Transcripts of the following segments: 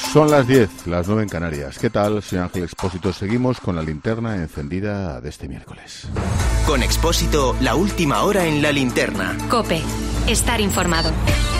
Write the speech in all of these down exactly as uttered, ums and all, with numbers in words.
Son las diez, las nueve en Canarias. ¿Qué tal? Soy Ángel Expósito. Seguimos con la linterna encendida de este miércoles. Con Expósito, la última hora en la linterna. COPE. Estar informado.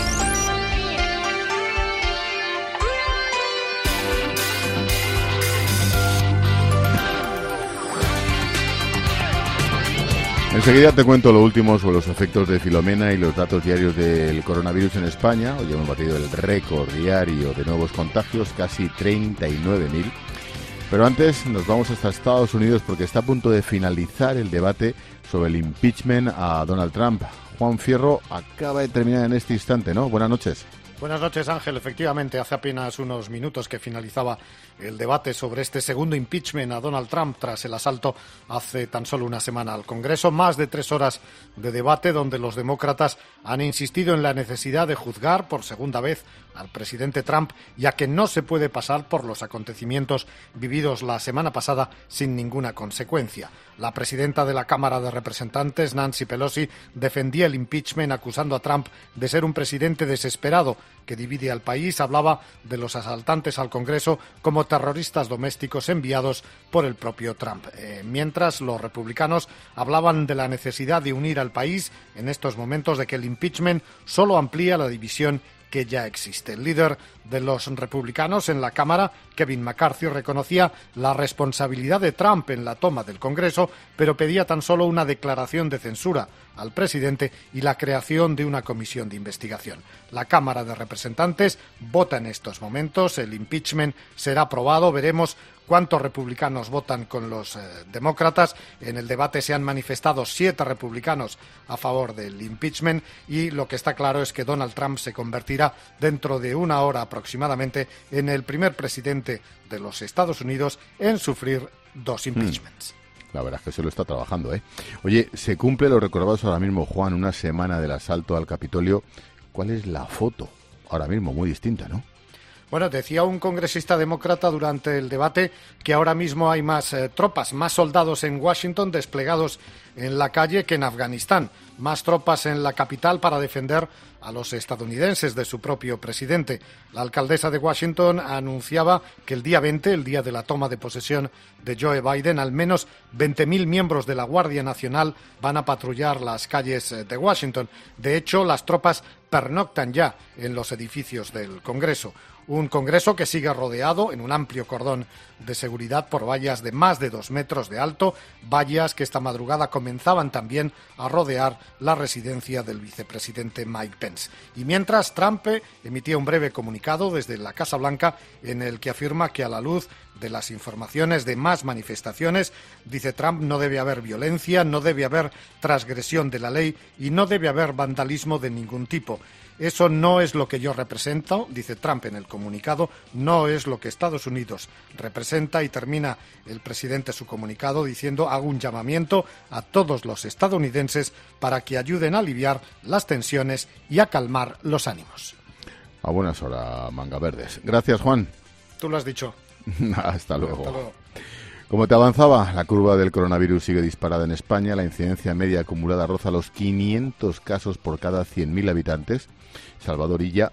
Enseguida te cuento lo último sobre los efectos de Filomena y los datos diarios del coronavirus en España. Hoy hemos batido el récord diario de nuevos contagios, casi treinta y nueve mil. Pero antes nos vamos hasta Estados Unidos porque está a punto de finalizar el debate sobre el impeachment a Donald Trump. Juan Fierro acaba de terminar en este instante, ¿no? Buenas noches. Buenas noches, Ángel. Efectivamente, hace apenas unos minutos que finalizaba el debate sobre este segundo impeachment a Donald Trump tras el asalto hace tan solo una semana al Congreso. Más de tres horas de debate donde los demócratas han insistido en la necesidad de juzgar por segunda vez al presidente Trump, ya que no se puede pasar por los acontecimientos vividos la semana pasada sin ninguna consecuencia. La presidenta de la Cámara de Representantes, Nancy Pelosi, defendía el impeachment acusando a Trump de ser un presidente desesperado que divide al país. Hablaba de los asaltantes al Congreso como terroristas domésticos enviados por el propio Trump. Eh, mientras los republicanos hablaban de la necesidad de unir al país en estos momentos, de que el impeachment solo amplía la división que ya existe. El líder de los republicanos en la Cámara, Kevin McCarthy, reconocía la responsabilidad de Trump en la toma del Congreso, pero pedía tan solo una declaración de censura al presidente y la creación de una comisión de investigación. La Cámara de Representantes vota en estos momentos, el impeachment será aprobado, veremos cuántos republicanos votan con los eh, demócratas. En el debate se han manifestado siete republicanos a favor del impeachment y lo que está claro es que Donald Trump se convertirá dentro de una hora aproximadamente en el primer presidente de los Estados Unidos en sufrir dos impeachments. Mm. La verdad es que se lo está trabajando, ¿eh? Oye, se cumple, lo recordamos ahora mismo, Juan, una semana del asalto al Capitolio. ¿Cuál es la foto? Ahora mismo muy distinta, ¿no? Bueno, decía un congresista demócrata durante el debate que ahora mismo hay más eh, tropas, más soldados en Washington desplegados en la calle que en Afganistán, más tropas en la capital para defender a los estadounidenses de su propio presidente. La alcaldesa de Washington anunciaba que el día veinte, el día de la toma de posesión de Joe Biden, al menos veinte mil miembros de la Guardia Nacional van a patrullar las calles de Washington. De hecho, las tropas pernoctan ya en los edificios del Congreso. Un Congreso que sigue rodeado en un amplio cordón de seguridad por vallas de más de dos metros de alto, vallas que esta madrugada comenzaban también a rodear la residencia del vicepresidente Mike Pence. Y mientras, Trump emitía un breve comunicado desde la Casa Blanca en el que afirma que a la luz de las informaciones de más manifestaciones, dice Trump, no debe haber violencia, no debe haber transgresión de la ley y no debe haber vandalismo de ningún tipo. Eso no es lo que yo represento, dice Trump en el comunicado, no es lo que Estados Unidos representa, y termina el presidente su comunicado diciendo: hago un llamamiento a todos los estadounidenses para que ayuden a aliviar las tensiones y a calmar los ánimos. A buenas horas, manga verdes. Gracias, Juan. Tú lo has dicho. Hasta luego. Hasta luego. Como te avanzaba, la curva del coronavirus sigue disparada en España. La incidencia media acumulada roza los quinientos casos por cada cien mil habitantes. Salvador Illa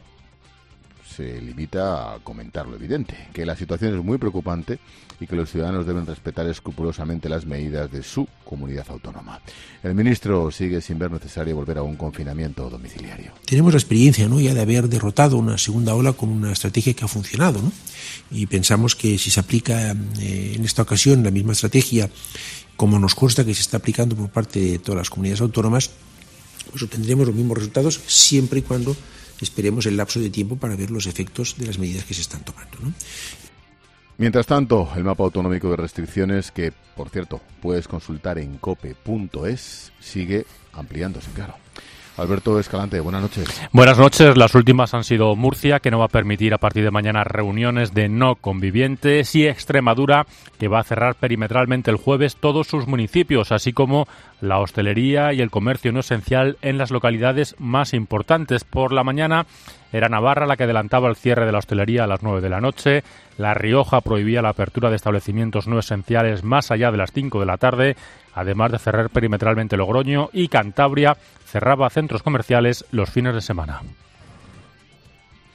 se limita a comentar lo evidente, que la situación es muy preocupante y que los ciudadanos deben respetar escrupulosamente las medidas de su comunidad autónoma. El ministro sigue sin ver necesario volver a un confinamiento domiciliario. Tenemos la experiencia, ¿no?, ya de haber derrotado una segunda ola con una estrategia que ha funcionado, ¿no? Y pensamos que si se aplica eh, en esta ocasión la misma estrategia, como nos consta que se está aplicando por parte de todas las comunidades autónomas, pues obtendremos los mismos resultados siempre y cuando esperemos el lapso de tiempo para ver los efectos de las medidas que se están tomando, ¿no? Mientras tanto, el mapa autonómico de restricciones, que, por cierto, puedes consultar en cope punto es, sigue ampliándose, claro. Alberto Escalante, buenas noches. Buenas noches. Las últimas han sido Murcia, que no va a permitir a partir de mañana reuniones de no convivientes, y Extremadura, que va a cerrar perimetralmente el jueves todos sus municipios, así como la hostelería y el comercio no esencial en las localidades más importantes. Por la mañana era Navarra la que adelantaba el cierre de la hostelería a las nueve de la noche. La Rioja prohibía la apertura de establecimientos no esenciales más allá de las cinco de la tarde, además de cerrar perimetralmente Logroño, y Cantabria cerraba centros comerciales los fines de semana.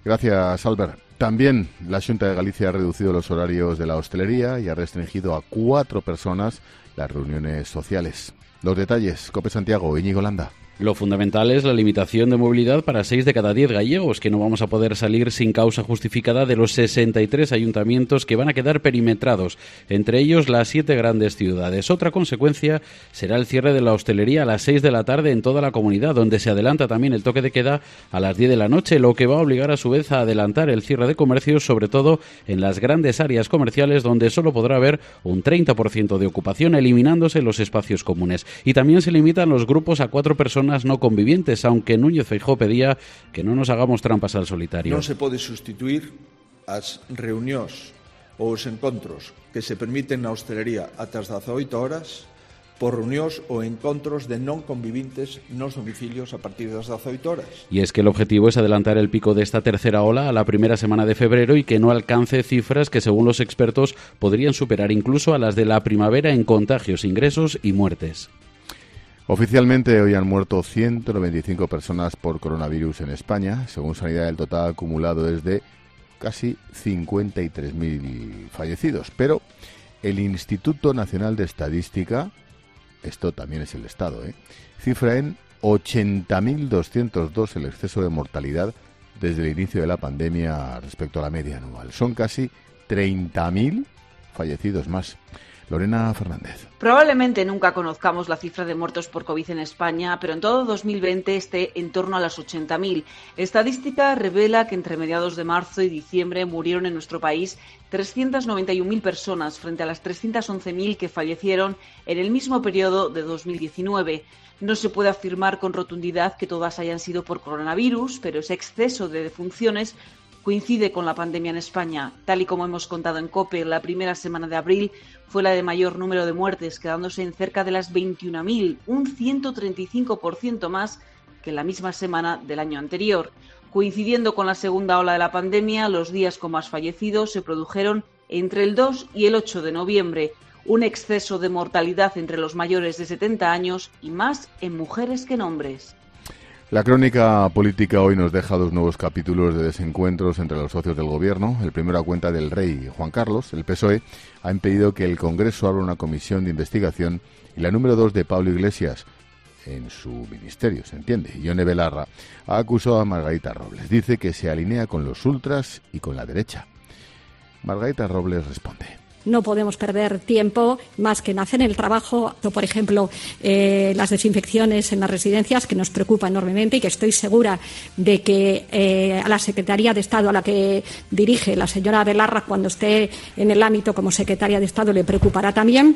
Gracias, Albert. También la Xunta de Galicia ha reducido los horarios de la hostelería y ha restringido a cuatro personas las reuniones sociales. Los detalles, COPE Santiago, Íñigo Landa. Lo fundamental es la limitación de movilidad para seis de cada diez gallegos, que no vamos a poder salir sin causa justificada de los sesenta y tres ayuntamientos que van a quedar perimetrados, entre ellos las siete grandes ciudades. Otra consecuencia será el cierre de la hostelería a las seis de la tarde en toda la comunidad, donde se adelanta también el toque de queda a las diez de la noche, lo que va a obligar a su vez a adelantar el cierre de comercios, sobre todo en las grandes áreas comerciales, donde solo podrá haber un treinta por ciento de ocupación, eliminándose los espacios comunes. Y también se limitan los grupos a cuatro personas no convivientes, aunque Núñez Feijóo pedía que no nos hagamos trampas al solitario. Non se pode sustituir as reunións ou os encontros que se permiten na hostelería ata as dezaoito horas por reunións ou encontros de non convivintes nos domicilios a partir das dezaoito horas. Y es que el objetivo es adelantar el pico de esta tercera ola a la primera semana de febrero y que no alcance cifras que, según los expertos, podrían superar incluso a las de la primavera en contagios, ingresos y muertes. Oficialmente hoy han muerto ciento noventa y cinco personas por coronavirus en España. Según Sanidad, el total acumulado es de casi cincuenta y tres mil fallecidos. Pero el Instituto Nacional de Estadística, esto también es el Estado, ¿eh? cifra en ochenta mil doscientos dos el exceso de mortalidad desde el inicio de la pandemia respecto a la media anual. Son casi treinta mil fallecidos más. Lorena Fernández. Probablemente nunca conozcamos la cifra de muertos por COVID en España, pero en todo dos mil veinte esté en torno a las ochenta mil. Estadística revela que entre mediados de marzo y diciembre murieron en nuestro país trescientas noventa y una mil personas frente a las trescientas once mil que fallecieron en el mismo periodo de dos mil diecinueve. No se puede afirmar con rotundidad que todas hayan sido por coronavirus, pero ese exceso de defunciones coincide con la pandemia en España. Tal y como hemos contado en COPE, la primera semana de abril fue la de mayor número de muertes, quedándose en cerca de las veintiuna mil, un ciento treinta y cinco por ciento más que en la misma semana del año anterior. Coincidiendo con la segunda ola de la pandemia, los días con más fallecidos se produjeron entre el dos y el ocho de noviembre, un exceso de mortalidad entre los mayores de setenta años y más en mujeres que en hombres. La crónica política hoy nos deja dos nuevos capítulos de desencuentros entre los socios del gobierno. El primero a cuenta del rey Juan Carlos. El P S O E ha impedido que el Congreso abra una comisión de investigación. Y la número dos de Pablo Iglesias, en su ministerio, se entiende, Ione Belarra, ha acusado a Margarita Robles. Dice que se alinea con los ultras y con la derecha. Margarita Robles responde. No podemos perder tiempo más que en hacer el trabajo, por ejemplo, eh, las desinfecciones en las residencias, que nos preocupa enormemente y que estoy segura de que eh, a la Secretaría de Estado, a la que dirige la señora Belarra, cuando esté en el ámbito como Secretaria de Estado, le preocupará también.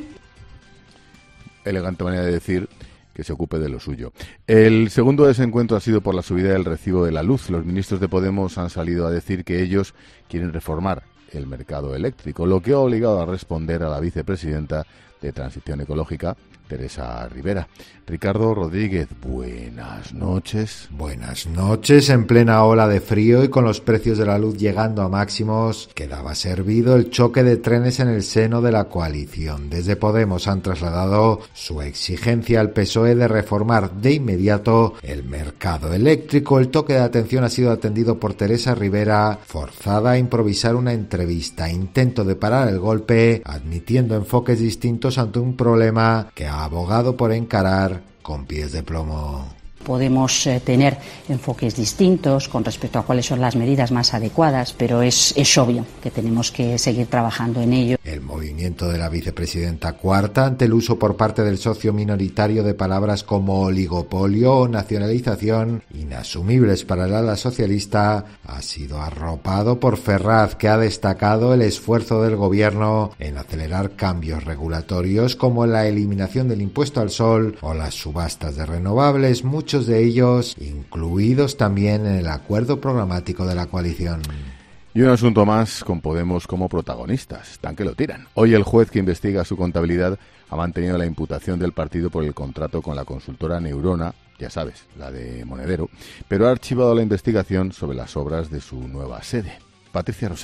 Elegante manera de decir que se ocupe de lo suyo. El segundo desencuentro ha sido por la subida del recibo de la luz. Los ministros de Podemos han salido a decir que ellos quieren reformar el mercado eléctrico, lo que ha obligado a responder a la vicepresidenta de Transición Ecológica, Teresa Rivera. Ricardo Rodríguez, buenas noches. Buenas noches. En plena ola de frío y con los precios de la luz llegando a máximos, quedaba servido el choque de trenes en el seno de la coalición. Desde Podemos han trasladado su exigencia al P S O E de reformar de inmediato el mercado eléctrico. El toque de atención ha sido atendido por Teresa Rivera, forzada a improvisar una entrevista. Intento de parar el golpe, admitiendo enfoques distintos ante un problema que ha abogado por encarar con pies de plomo. Podemos eh, tener enfoques distintos con respecto a cuáles son las medidas más adecuadas, pero es, es obvio que tenemos que seguir trabajando en ello. El movimiento de la vicepresidenta cuarta ante el uso por parte del socio minoritario de palabras como oligopolio o nacionalización, inasumibles para el ala socialista, ha sido arropado por Ferraz, que ha destacado el esfuerzo del gobierno en acelerar cambios regulatorios como la eliminación del impuesto al sol o las subastas de renovables, muchos de ellos incluidos también en el acuerdo programático de la coalición. Y un asunto más con Podemos como protagonistas, están que lo tiran. Hoy el juez que investiga su contabilidad ha mantenido la imputación del partido por el contrato con la consultora Neurona, ya sabes, la de Monedero, pero ha archivado la investigación sobre las obras de su nueva sede. Patricia Rossetti.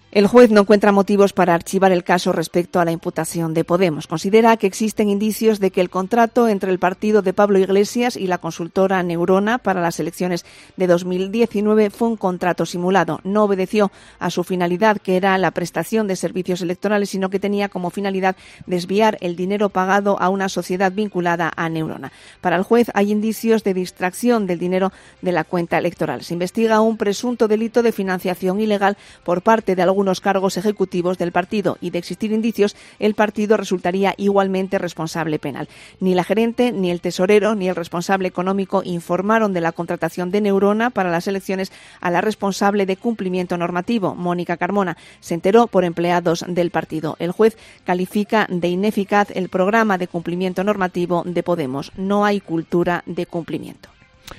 El juez no encuentra motivos para archivar el caso respecto a la imputación de Podemos. Considera que existen indicios de que el contrato entre el partido de Pablo Iglesias y la consultora Neurona para las elecciones de dos mil diecinueve fue un contrato simulado. No obedeció a su finalidad, que era la prestación de servicios electorales, sino que tenía como finalidad desviar el dinero pagado a una sociedad vinculada a Neurona. Para el juez hay indicios de distracción del dinero de la cuenta electoral. Se investiga un presunto delito de financiación ilegal por parte de algunos algunos cargos ejecutivos del partido y, de existir indicios, el partido resultaría igualmente responsable penal. Ni la gerente, ni el tesorero, ni el responsable económico informaron de la contratación de Neurona para las elecciones a la responsable de cumplimiento normativo, Mónica Carmona. Se enteró por empleados del partido. El juez califica de ineficaz el programa de cumplimiento normativo de Podemos. No hay cultura de cumplimiento.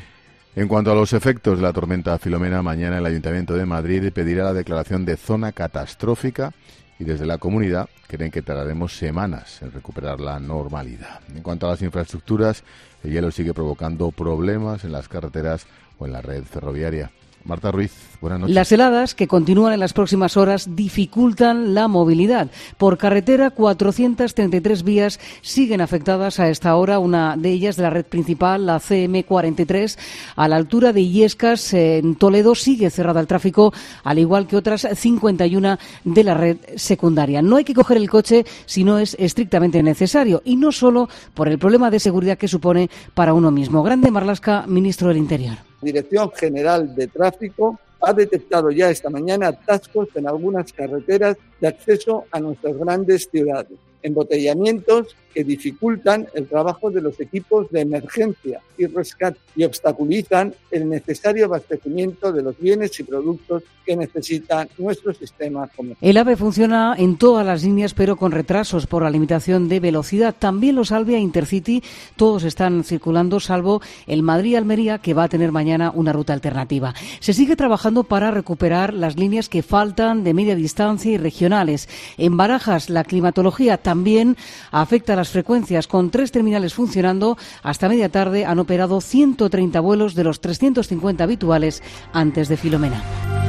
En cuanto a los efectos de la tormenta Filomena, mañana el Ayuntamiento de Madrid pedirá la declaración de zona catastrófica y desde la comunidad creen que tardaremos semanas en recuperar la normalidad. En cuanto a las infraestructuras, el hielo sigue provocando problemas en las carreteras o en la red ferroviaria. Marta Ruiz, buenas noches. Las heladas que continúan en las próximas horas dificultan la movilidad. Por carretera, cuatrocientas treinta y tres vías siguen afectadas a esta hora. Una de ellas de la red principal, la C M cuarenta y tres, a la altura de Illescas, en Toledo, sigue cerrada al tráfico, al igual que otras cincuenta y una de la red secundaria. No hay que coger el coche si no es estrictamente necesario, y no solo por el problema de seguridad que supone para uno mismo. Grande Marlaska, ministro del Interior. Dirección General de Tráfico ha detectado ya esta mañana atascos en algunas carreteras de acceso a nuestras grandes ciudades, embotellamientos que dificultan el trabajo de los equipos de emergencia y rescate y obstaculizan el necesario abastecimiento de los bienes y productos que necesita nuestro sistema comercial. El AVE funciona en todas las líneas, pero con retrasos por la limitación de velocidad. También los Alvia Intercity, todos están circulando, salvo el Madrid-Almería, que va a tener mañana una ruta alternativa. Se sigue trabajando para recuperar las líneas que faltan de media distancia y regionales. En Barajas, la climatología también afecta a las frecuencias. Con tres terminales funcionando, hasta media tarde han operado ciento treinta vuelos de los trescientos cincuenta habituales antes de Filomena.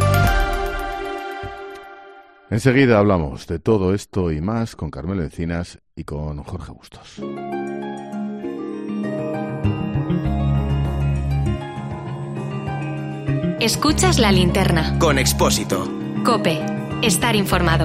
Enseguida hablamos de todo esto y más con Carmelo Encinas y con Jorge Bustos. Escuchas La Linterna. Con Expósito. COPE. Estar informado.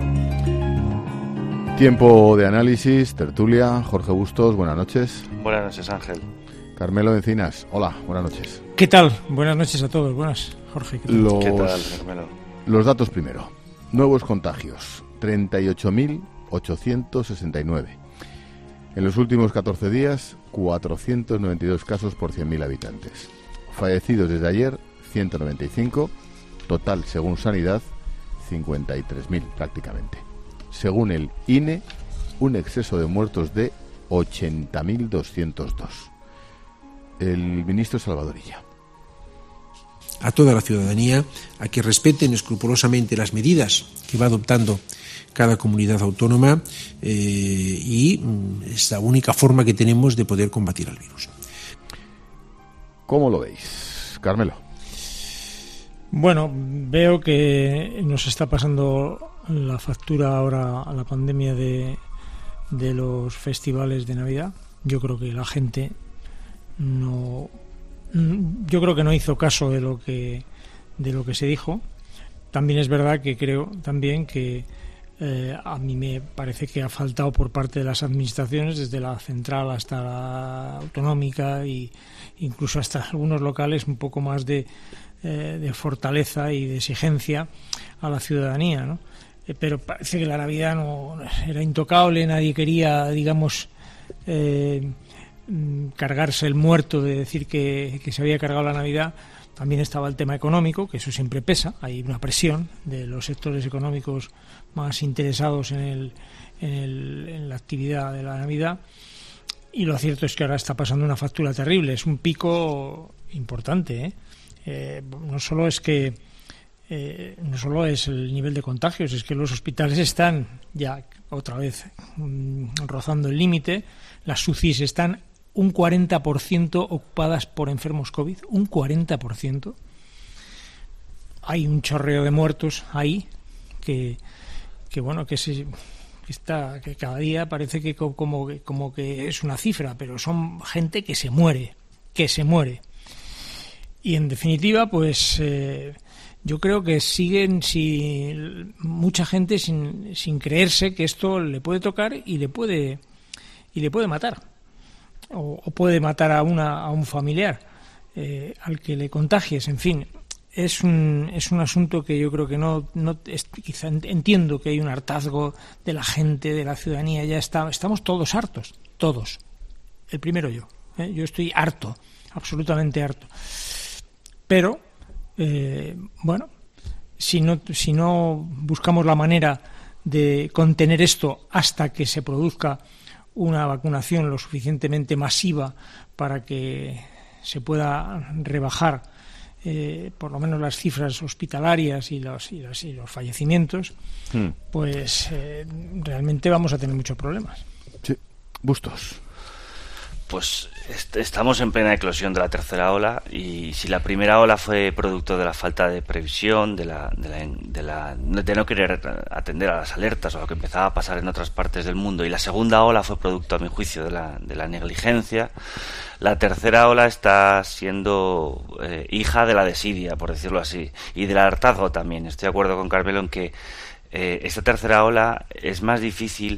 Tiempo de análisis, tertulia. Jorge Bustos, buenas noches. Buenas noches, Ángel. Carmelo Encinas, hola, buenas noches. ¿Qué tal? Buenas noches a todos. Buenas, Jorge. ¿Qué tal, los, ¿Qué tal Carmelo? Los datos primero. Nuevos contagios, treinta y ocho mil ochocientos sesenta y nueve. En los últimos catorce días, cuatrocientos noventa y dos casos por cien mil habitantes. Fallecidos desde ayer, ciento noventa y cinco. Total, según Sanidad, cincuenta y tres mil prácticamente. Según el I N E, un exceso de muertos de ochenta mil doscientos dos. El ministro Salvador Illa. A toda la ciudadanía a que respeten escrupulosamente las medidas que va adoptando cada comunidad autónoma eh, y es la única forma que tenemos de poder combatir al virus. ¿Cómo lo veis, Carmelo? Bueno, veo que nos está pasando la factura ahora a la pandemia de, de los festivales de Navidad. Yo creo que la gente no, yo creo que no hizo caso de lo que de lo que se dijo. También es verdad que creo también que eh, a mí me parece que ha faltado por parte de las administraciones, desde la central hasta la autonómica e incluso hasta algunos locales, un poco más de eh, de fortaleza y de exigencia a la ciudadanía, ¿no? Pero parece que la Navidad no era intocable, nadie quería, digamos, eh, cargarse el muerto de decir que, que se había cargado la Navidad. También estaba el tema económico, que eso siempre pesa, hay una presión de los sectores económicos más interesados en, el, en, el, en la actividad de la Navidad, y lo cierto es que ahora está pasando una factura terrible, es un pico importante, ¿eh? Eh, no solo es que Eh, no solo es el nivel de contagios, es que los hospitales están ya otra vez mm, rozando el límite. Las U C Is están un cuarenta por ciento ocupadas por enfermos COVID, un cuarenta por ciento. Hay un chorreo de muertos ahí, que, que bueno, que se... Está, que cada día parece que como, como que es una cifra, pero son gente que se muere, que se muere. Y en definitiva, pues eh, yo creo que siguen si, mucha gente sin, sin creerse que esto le puede tocar y le puede y le puede matar, o, o puede matar a una a un familiar eh, al que le contagies, en fin. Es un, es un asunto que yo creo que no, no es, quizá entiendo que hay un hartazgo de la gente, de la ciudadanía, ya está, estamos todos hartos, todos. El primero yo, ¿eh? Yo estoy harto, absolutamente harto. Pero, eh, bueno, si no, si no buscamos la manera de contener esto hasta que se produzca una vacunación lo suficientemente masiva para que se pueda rebajar Eh, por lo menos las cifras hospitalarias y los, y los, y los fallecimientos, hmm. pues eh, realmente vamos a tener muchos problemas. Sí. Bustos. Pues est- estamos en plena eclosión de la tercera ola, y si la primera ola fue producto de la falta de previsión, de la, de la, de la de no querer atender a las alertas o a lo que empezaba a pasar en otras partes del mundo, y la segunda ola fue producto, a mi juicio, de la, de la negligencia, la tercera ola está siendo eh, hija de la desidia, por decirlo así, y del hartazgo también. Estoy de acuerdo con Carmelo en que eh, esta tercera ola es más difícil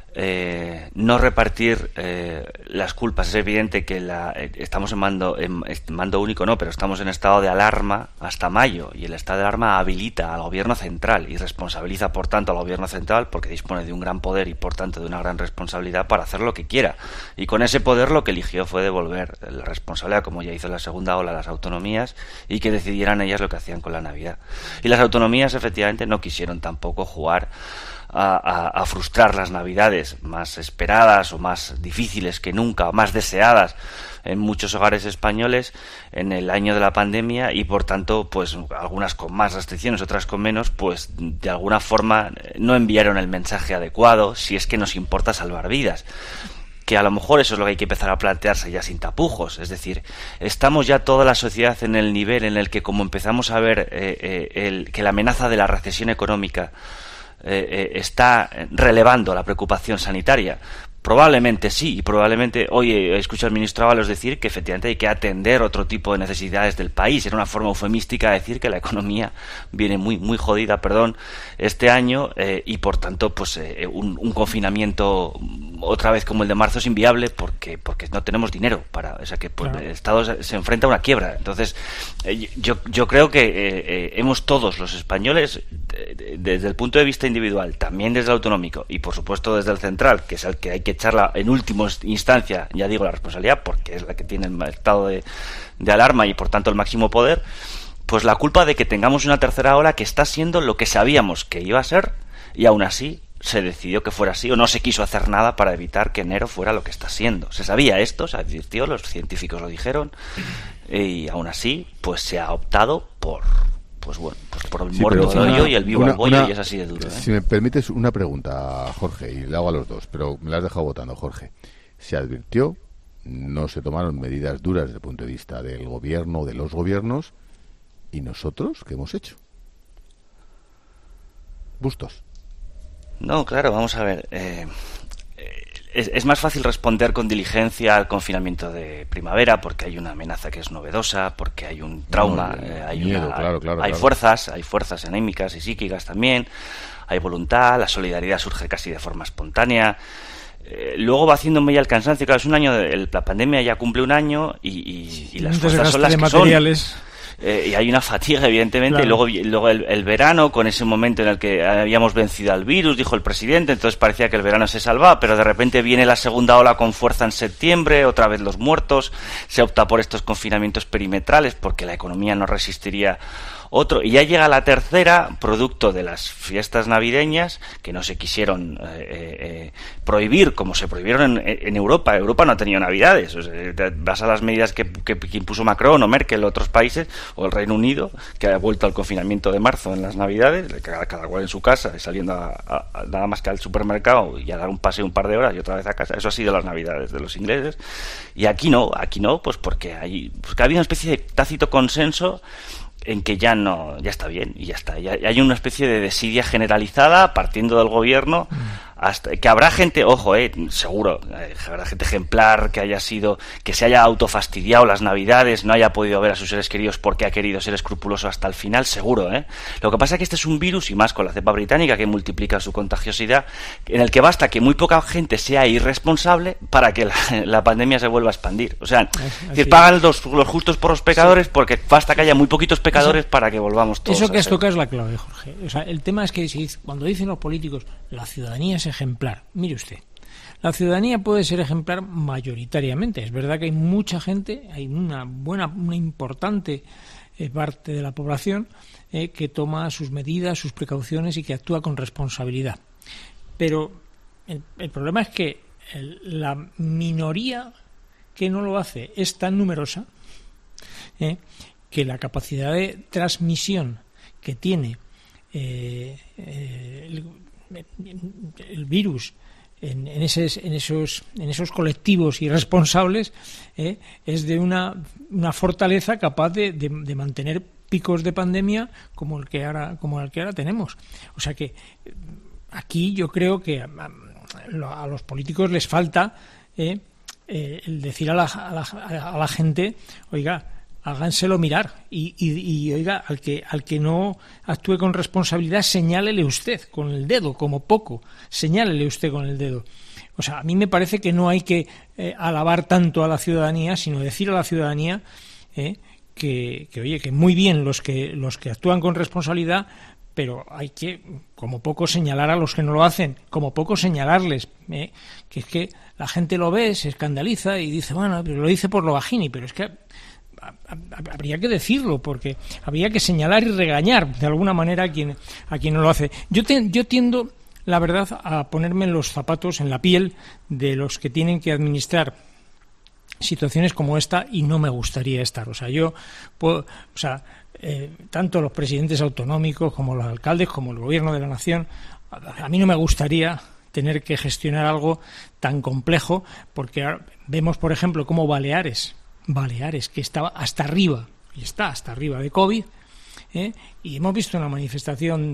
Eh, no repartir eh, las culpas. Es evidente que la, eh, estamos en mando, en, en mando único, no, pero estamos en estado de alarma hasta mayo, y el estado de alarma habilita al gobierno central y responsabiliza, por tanto, al gobierno central, porque dispone de un gran poder y, por tanto, de una gran responsabilidad para hacer lo que quiera. Y con ese poder lo que eligió fue devolver la responsabilidad, como ya hizo en la segunda ola, a las autonomías, y que decidieran ellas lo que hacían con la Navidad. Y las autonomías, efectivamente, no quisieron tampoco jugar A, a, a frustrar las Navidades más esperadas o más difíciles que nunca, o más deseadas en muchos hogares españoles en el año de la pandemia, y por tanto, pues algunas con más restricciones, otras con menos, pues de alguna forma no enviaron el mensaje adecuado, si es que nos importa salvar vidas. Que a lo mejor eso es lo que hay que empezar a plantearse ya sin tapujos. Es decir, estamos ya toda la sociedad en el nivel en el que, como empezamos a ver eh, eh, el, que la amenaza de la recesión económica Eh, eh, está relevando la preocupación sanitaria. Probablemente sí, y probablemente hoy escucho al ministro Ábalos decir que efectivamente hay que atender otro tipo de necesidades del país. Era una forma eufemística de decir que la economía viene muy muy jodida, perdón, este año, eh, y por tanto, pues eh, un, un confinamiento otra vez como el de marzo es inviable porque porque no tenemos dinero para, o sea que pues, claro. El Estado se enfrenta a una quiebra. Entonces, eh, yo yo creo que eh, eh, hemos todos los españoles, de, de, desde el punto de vista individual, también desde el autonómico y por supuesto desde el central, que es el que hay que echarla en última instancia, ya digo, la responsabilidad, porque es la que tiene el estado de, de alarma y por tanto el máximo poder, pues la culpa de que tengamos una tercera ola que está siendo lo que sabíamos que iba a ser, y aún así se decidió que fuera así, o no se quiso hacer nada para evitar que enero fuera lo que está siendo. Se sabía esto, se advirtió, los científicos lo dijeron, y aún así pues se ha optado por pues bueno, pues por el sí, muerto al hoyo y el vivo al bollo, y es así de duro, ¿eh? Si me permites una pregunta, Jorge, y le hago a los dos, pero me la has dejado votando, Jorge. Se advirtió, no se tomaron medidas duras desde el punto de vista del gobierno, de los gobiernos, ¿y nosotros qué hemos hecho? Bustos. No, claro, vamos a ver. Eh, es, es más fácil responder con diligencia al confinamiento de primavera porque hay una amenaza que es novedosa, porque hay un trauma, no, eh, hay, miedo, una, claro, claro, hay claro. fuerzas, hay fuerzas anémicas y psíquicas también, hay voluntad, la solidaridad surge casi de forma espontánea. Eh, luego va haciendo mella el cansancio. Claro, es un año, de, la pandemia ya cumple un año y, y, y las fuerzas son las que materiales. son. Eh, y hay una fatiga, evidentemente, claro. Y luego, luego el, el verano, con ese momento en el que habíamos vencido al virus, dijo el presidente, entonces parecía que el verano se salvaba, pero de repente viene la segunda ola con fuerza en septiembre, otra vez los muertos, se opta por estos confinamientos perimetrales porque la economía no resistiría otro, y ya llega la tercera, producto de las fiestas navideñas, que no se quisieron eh, eh, prohibir, como se prohibieron en, en Europa. Europa no ha tenido navidades. O sea, vas a las medidas que, que, que impuso Macron o Merkel o otros países, o el Reino Unido, que ha vuelto al confinamiento de marzo en las navidades, cada, cada cual en su casa, saliendo a, a, a, nada más que al supermercado y a dar un paseo un par de horas y otra vez a casa. Eso ha sido las navidades de los ingleses. Y aquí no, aquí no, pues porque hay, porque ha habido una especie de tácito consenso en que ya no, ya está bien y ya está. Ya, ya hay una especie de desidia generalizada partiendo del gobierno, hasta que habrá gente, ojo, eh, seguro, eh, habrá gente ejemplar que haya sido, que se haya autofastidiado las Navidades, no haya podido ver a sus seres queridos porque ha querido ser escrupuloso hasta el final, seguro, eh. Lo que pasa es que este es un virus, y más con la cepa británica, que multiplica su contagiosidad, en el que basta que muy poca gente sea irresponsable para que la, la pandemia se vuelva a expandir. O sea, es decir, pagan los, los justos por los pecadores, sí, porque basta que haya muy poquitos pecadores eso, para que volvamos todos. Eso que a has tocado es la clave, Jorge. O sea, el tema es que si, cuando dicen los políticos, la ciudadanía es ejemplar. Mire usted, la ciudadanía puede ser ejemplar mayoritariamente. Es verdad que hay mucha gente, hay una buena, una importante eh, parte de la población eh, que toma sus medidas, sus precauciones y que actúa con responsabilidad. Pero el, el problema es que el, la minoría que no lo hace es tan numerosa eh, que la capacidad de transmisión que tiene eh, eh, el, el virus en, en, esos, en esos en esos colectivos irresponsables eh, es de una, una fortaleza capaz de, de, de mantener picos de pandemia como el que ahora como el que ahora tenemos. O sea que aquí yo creo que a, a, a los políticos les falta eh, eh, el decir a la, a la, a la gente, oiga, háganselo mirar y, y, y oiga, al que al que no actúe con responsabilidad, señálele usted con el dedo, como poco, señálele usted con el dedo. O sea, a mí me parece que no hay que eh, alabar tanto a la ciudadanía, sino decir a la ciudadanía eh, que, que, oye, que muy bien los que los que actúan con responsabilidad, pero hay que, como poco, señalar a los que no lo hacen, como poco señalarles, eh, que es que la gente lo ve, se escandaliza y dice, bueno, pero lo dice por lo bajini, pero es que habría que decirlo, porque habría que señalar y regañar de alguna manera a quien a quien no lo hace. Yo te, yo tiendo, la verdad, a ponerme en los zapatos, en la piel de los que tienen que administrar situaciones como esta, y no me gustaría estar. O sea, yo puedo, o sea, eh, tanto los presidentes autonómicos como los alcaldes, como el gobierno de la nación, a, a mí no me gustaría tener que gestionar algo tan complejo, porque ahora vemos, por ejemplo, cómo Baleares Baleares, que estaba hasta arriba, y está hasta arriba de COVID, ¿eh? Y hemos visto una manifestación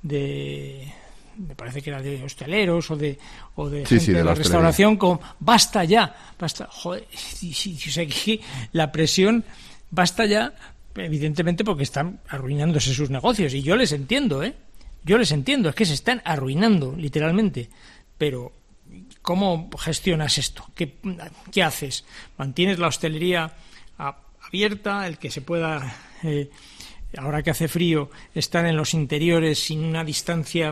de, me parece que era de hosteleros o de, o de sí, gente sí, de, de la, la restauración, con basta ya, basta, joder, y, y, o sea, que la presión, basta ya, evidentemente porque están arruinándose sus negocios, y yo les entiendo, ¿eh? Yo les entiendo, es que se están arruinando, literalmente, pero ¿cómo gestionas esto? ¿Qué, qué haces? ¿Mantienes la hostelería abierta, el que se pueda, eh, ahora que hace frío, estar en los interiores sin una distancia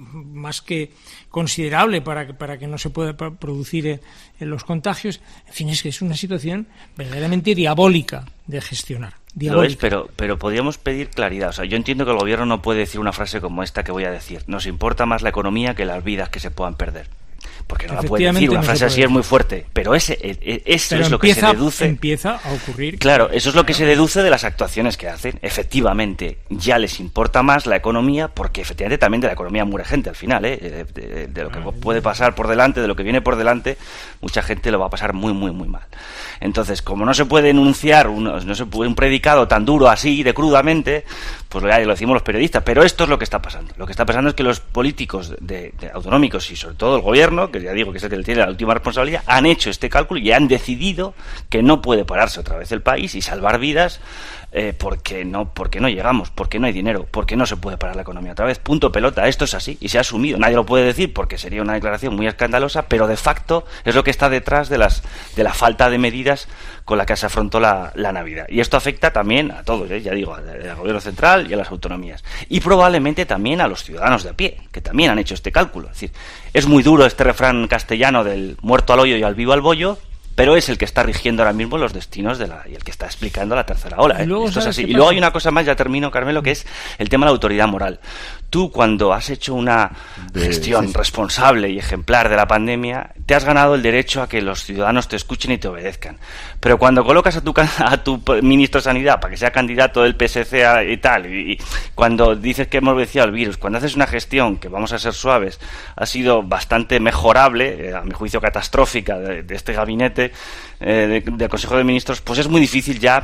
más que considerable para que, para que no se pueda producir eh, los contagios? En fin, es que es una situación verdaderamente diabólica de gestionar. Lo es, pero, pero podríamos pedir claridad. O sea, yo entiendo que el gobierno no puede decir una frase como esta que voy a decir. Nos importa más la economía que las vidas que se puedan perder. Porque no la puede decir, una no frase así es muy fuerte, pero ese, eso pero es lo empieza, que se deduce. Empieza a ocurrir. Claro, eso es lo que se deduce de las actuaciones que hacen. Efectivamente, ya les importa más la economía, porque efectivamente también de la economía muere gente al final, ¿eh? de, de, de lo que puede pasar por delante, de lo que viene por delante, mucha gente lo va a pasar muy, muy, muy mal. Entonces, como no se puede enunciar un, no se puede un predicado tan duro así, de crudamente, pues ya lo decimos los periodistas, pero esto es lo que está pasando. Lo que está pasando es que los políticos de, de autonómicos y sobre todo el gobierno, que ya digo que es el que tiene la última responsabilidad, han hecho este cálculo y han decidido que no puede pararse otra vez el país y salvar vidas eh, porque no porque no llegamos, porque no hay dinero, porque no se puede parar la economía otra vez. Punto pelota, esto es así y se ha asumido. Nadie lo puede decir porque sería una declaración muy escandalosa, pero de facto es lo que está detrás de las de la falta de medidas con la que se afrontó la, la Navidad. Y esto afecta también a todos, ¿eh? Ya digo, al, al gobierno central y a las autonomías. Y probablemente también a los ciudadanos de a pie, que también han hecho este cálculo. Es decir, es muy duro este refrán castellano del muerto al hoyo y al vivo al bollo, pero es el que está rigiendo ahora mismo los destinos de la y el que está explicando la tercera ola. ¿eh? Y luego, Esto es así. Y luego hay una cosa más, ya termino, Carmelo, que es el tema de la autoridad moral. Tú, cuando has hecho una de, gestión sí. responsable y ejemplar de la pandemia, te has ganado el derecho a que los ciudadanos te escuchen y te obedezcan. Pero cuando colocas a tu a tu ministro de Sanidad para que sea candidato del P S C y tal, y, y cuando dices que hemos vencido al virus, cuando haces una gestión que, vamos a ser suaves, ha sido bastante mejorable, eh, a mi juicio catastrófica, de, de este gabinete, eh, de, del Consejo de Ministros, pues es muy difícil ya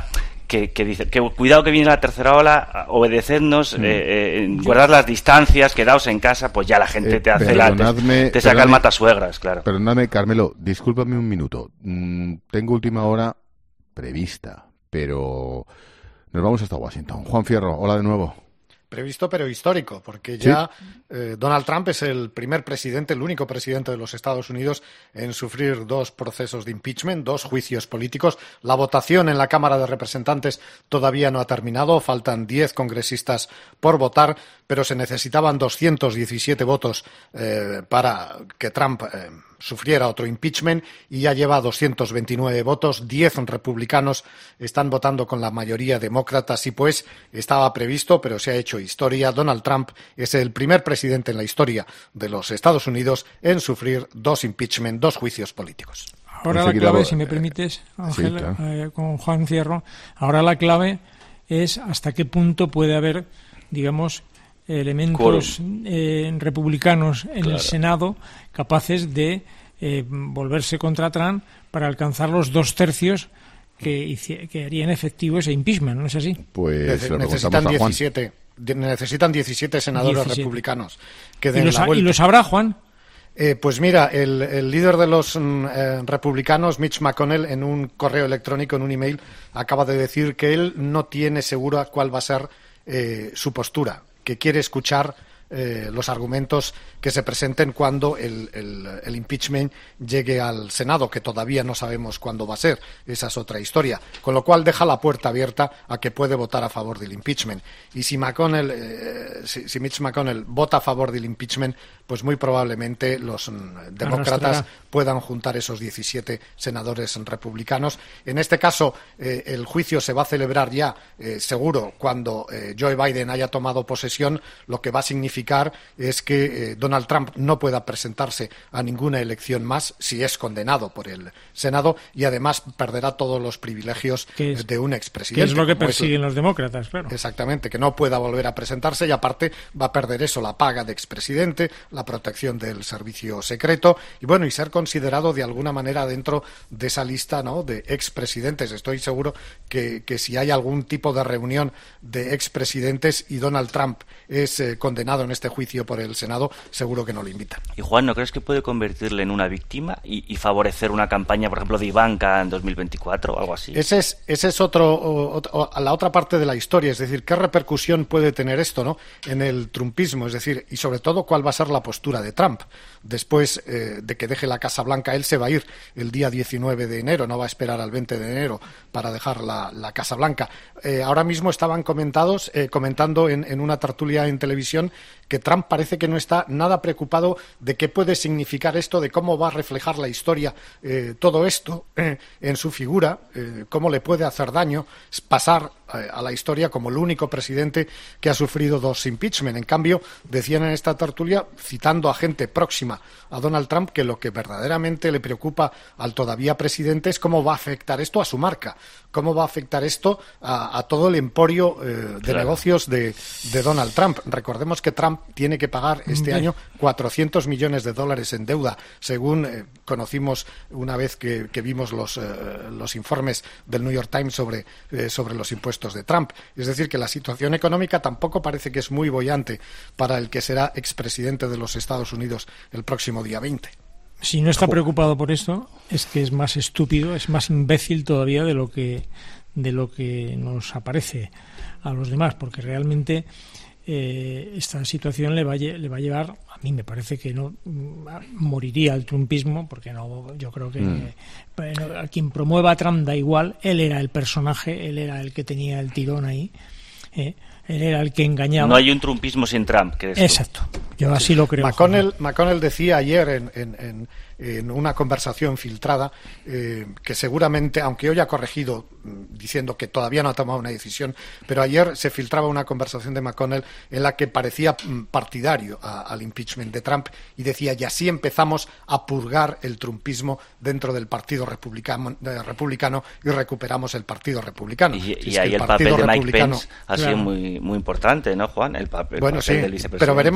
que, que dice que cuidado que viene la tercera ola, obedecednos, mm. eh, eh, Yo... guardad las distancias, quedaos en casa, pues ya la gente eh, te hace la te, te saca el matasuegras, claro. Perdóname, Carmelo, discúlpame un minuto. Mm, tengo última hora prevista, pero nos vamos hasta Washington. Juan Fierro, hola de nuevo. Previsto pero histórico, porque ya ¿Sí? eh, Donald Trump es el primer presidente, el único presidente de los Estados Unidos en sufrir dos procesos de impeachment, dos juicios políticos. La votación en la Cámara de Representantes todavía no ha terminado, faltan diez congresistas por votar, pero se necesitaban doscientos diecisiete votos eh, para que Trump eh, sufriera otro impeachment y ya lleva doscientos veintinueve votos, diez republicanos están votando con la mayoría demócrata, sí pues estaba previsto, pero se ha hecho historia. Donald Trump es el primer presidente en la historia de los Estados Unidos en sufrir dos impeachment, dos juicios políticos. Ahora la clave, si me permites, Ángel, sí, claro. eh, con Juan Fierro, ahora la clave es hasta qué punto puede haber, digamos, elementos eh, republicanos en claro. el Senado capaces de eh, volverse contra Trump para alcanzar los dos tercios que, que harían efectivo ese impeachment, ¿no es así? Pues Nece- necesitan diecisiete, necesitan diecisiete senadores diecisiete republicanos que den ¿Y, los, la vuelta. ¿Y lo sabrá, Juan? Eh, pues mira, el, el líder de los eh, republicanos, Mitch McConnell, en un correo electrónico, en un email, acaba de decir que él no tiene segura cuál va a ser eh, su postura, que quiere escuchar eh, los argumentos que se presenten cuando el, el, el impeachment llegue al Senado, que todavía no sabemos cuándo va a ser. Esa es otra historia. Con lo cual deja la puerta abierta a que puede votar a favor del impeachment. Y si McConnell, eh, si, si Mitch McConnell vota a favor del impeachment, pues muy probablemente los mm, demócratas puedan juntar esos diecisiete senadores republicanos. En este caso, eh, el juicio se va a celebrar ya, eh, seguro, cuando eh, Joe Biden haya tomado posesión, lo que va a significar es que eh, Donald Trump no pueda presentarse a ninguna elección más si es condenado por el Senado y además perderá todos los privilegios es, de un expresidente. Que es lo que persiguen los demócratas, claro. Exactamente, que no pueda volver a presentarse y aparte va a perder eso, la paga de expresidente, la protección del servicio secreto y bueno, y ser considerado de alguna manera dentro de esa lista, ¿no?, de expresidentes. Estoy seguro que, que si hay algún tipo de reunión de expresidentes y Donald Trump es eh, condenado en este juicio por el Senado, seguro que no lo invitan. Y Juan, ¿no crees que puede convertirle en una víctima y, y favorecer una campaña, por ejemplo, de Ivanka en dos mil veinticuatro o algo así? Ese es, ese es otro, otro, la otra parte de la historia, es decir, ¿qué repercusión puede tener esto, ¿no?, en el trumpismo? Es decir, y sobre todo, ¿cuál va a ser la postura de Trump? Después eh, de que deje la Casa Blanca, él se va a ir el día diecinueve de enero, no va a esperar al veinte de enero para dejar la, la Casa Blanca. Eh, ahora mismo estaban comentados, eh, comentando en, en una tertulia en televisión que Trump parece que no está nada preocupado de qué puede significar esto, de cómo va a reflejar la historia, eh, todo esto eh, en su figura, eh, cómo le puede hacer daño pasar eh, a la historia como el único presidente que ha sufrido dos impeachment. En cambio, decían en esta tertulia, citando a gente próxima a Donald Trump, que lo que verdaderamente le preocupa al todavía presidente es cómo va a afectar esto a su marca, cómo va a afectar esto a, a todo el emporio eh, de claro. negocios de, de Donald Trump. Recordemos que Trump tiene que pagar este año cuatrocientos millones de dólares en deuda, según eh, conocimos una vez que, que vimos los, eh, los informes del New York Times sobre, eh, sobre los impuestos de Trump. Es decir, que la situación económica tampoco parece que es muy boyante para el que será expresidente de los Estados Unidos el próximo día veinte. Si no está preocupado por esto, es que es más estúpido, es más imbécil todavía de lo que, de lo que nos aparece a los demás, porque realmente eh, esta situación le va, a, le va a llevar, a mí me parece que no moriría el trumpismo, porque no, yo creo que mm. bueno, a quien promueva a Trump da igual, él era el personaje, él era el que tenía el tirón ahí, eh, él era el que engañaba. No hay un trumpismo sin Trump. Exacto, yo así lo creo. McConnell, McConnell decía ayer en, en, en, en una conversación filtrada eh, que seguramente, aunque hoy ha corregido diciendo que todavía no ha tomado una decisión, pero ayer se filtraba una conversación de McConnell en la que parecía partidario a, al impeachment de Trump y decía, y así empezamos a purgar el trumpismo dentro del Partido Republicano, de, republicano y recuperamos el Partido Republicano. Y, y ahí el, el papel de Mike Pence ha sido claro. muy, muy importante, ¿no, Juan? El papel, bueno, el papel sí, del vicepresidente. Pero veremos también si el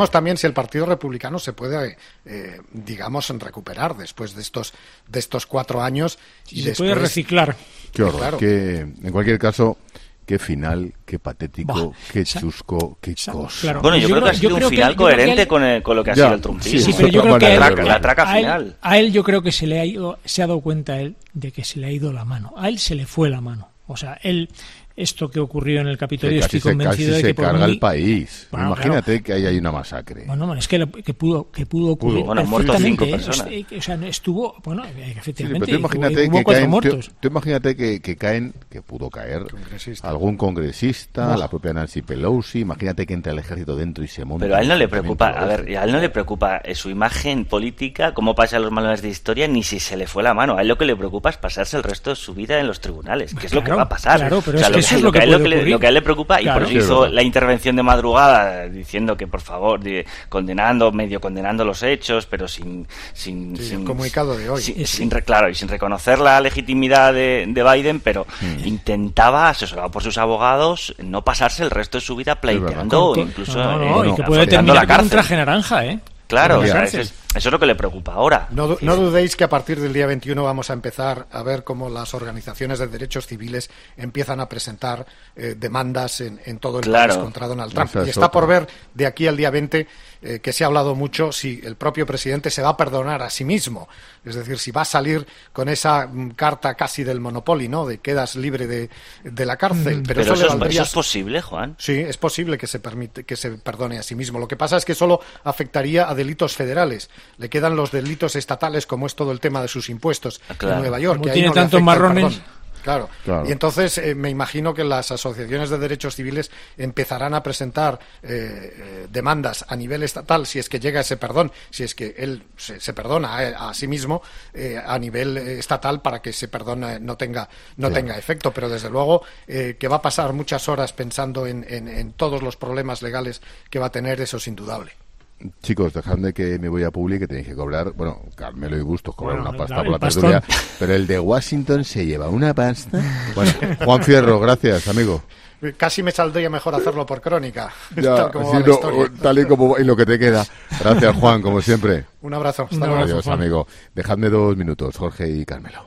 el Partido Republicano se puede, eh, digamos, recuperar después de estos de estos cuatro años. Y y se después, puede reciclar. Qué horror, claro. que, en cualquier caso, qué final, qué patético, Bah, qué sa- chusco, qué sa- cosa. claro. Bueno, yo, Yo creo que creo- ha sido yo un creo que- final yo creo que coherente él- con, el- con lo que ha Ya, sido el trumpismo. Sí, pero yo creo que la, a él- traca, la traca a él- final. A él yo creo que se le ha ido, se ha dado cuenta él de que se le ha ido la mano. A él se le fue la mano. O sea, él, esto que ocurrió en el Capitolio, Que casi estoy convencido se, casi de que se por carga muy- el país. Bueno, Imagínate claro. que ahí hay una masacre. Bueno, bueno, es que, lo- que pudo que pudo ocurrir Pudo. Bueno, han muerto perfectamente, cinco ¿eh? personas. Es- eh, O sea, no estuvo, bueno, Sí, sí, efectivamente, pero tú imagínate hubo, hubo que cuatro caen, muertos. tú, tú imagínate que, que caen, que pudo caer algún congresista, Buah. la propia Nancy Pelosi, imagínate que entra el ejército dentro y se monta. Pero a él no un le preocupa, a enfrentamiento ver, a él no le preocupa eh, su imagen política, cómo pasa los manuales de historia, ni si se le fue la mano. A él lo que le preocupa es pasarse el resto de su vida en los tribunales, que es lo que Claro, va a pasar. claro, pero O sea, es que eso es lo que a él puede lo que le- ocurrir. lo que a él le preocupa, y Claro. por eso Sí, es hizo verdad. la intervención de madrugada diciendo que, por favor, de- condenando, medio condenando los hechos, pero sin... sin, Sí, sin el comunicado de hoy. sin- Sí. sin re- claro, y sin reconocer la legitimidad de, de Biden, pero Mm. intentaba, asesorado por sus abogados, no pasarse el resto de su vida pleiteando o Con- incluso no, no, eh, y que puede afrontando la terminar con un cárcel. traje naranja, ¿eh? Claro, En o la sea, cárcel. eso, es, eso es lo que le preocupa ahora. No, du- no dudéis que a partir del día veintiuno vamos a empezar a ver cómo las organizaciones de derechos civiles empiezan a presentar eh, demandas en, en todo el Claro. país contra Donald Trump. Esa es Y está por otra. ver de aquí al día veinte eh, que se ha hablado mucho si el propio presidente se va a perdonar a sí mismo. Es decir, si va a salir con esa mm, carta casi del Monopoly, ¿no? De quedas libre de, de la cárcel. Mm. Pero, Pero eso, eso, le es, valdría... eso es posible, Juan. Sí, es posible que se permite que se perdone a sí mismo. Lo que pasa es que solo afectaría a delitos federales. Le quedan los delitos estatales, como es todo el tema de sus impuestos Claro. en Nueva York. Como que ahí tiene no le tantos afecta el marrones. perdón. Claro. Claro. Y entonces eh, me imagino que las asociaciones de derechos civiles empezarán a presentar eh, eh, demandas a nivel estatal, si es que llega ese perdón, si es que él se, se perdona a, a sí mismo eh, a nivel eh, estatal para que ese perdón eh, no tenga no Claro. tenga efecto. Pero desde luego eh, que va a pasar muchas horas pensando en, en, en todos los problemas legales que va a tener, eso es indudable. Chicos, dejadme que me voy a Publi, que tenéis que cobrar, bueno, Carmelo y Bustos cobrar Bueno, una pasta el por la pastón. tertulia, pero el de Washington se lleva una pasta. Bueno, Juan Fierro, gracias, amigo. Casi me saldría mejor hacerlo por crónica, Ya, tal como sí, va la no, historia. tal y como y lo que te queda. Gracias, Juan, como siempre. Un abrazo. Hasta Un luego. abrazo. Adiós, Juan. amigo. Dejadme dos minutos, Jorge y Carmelo.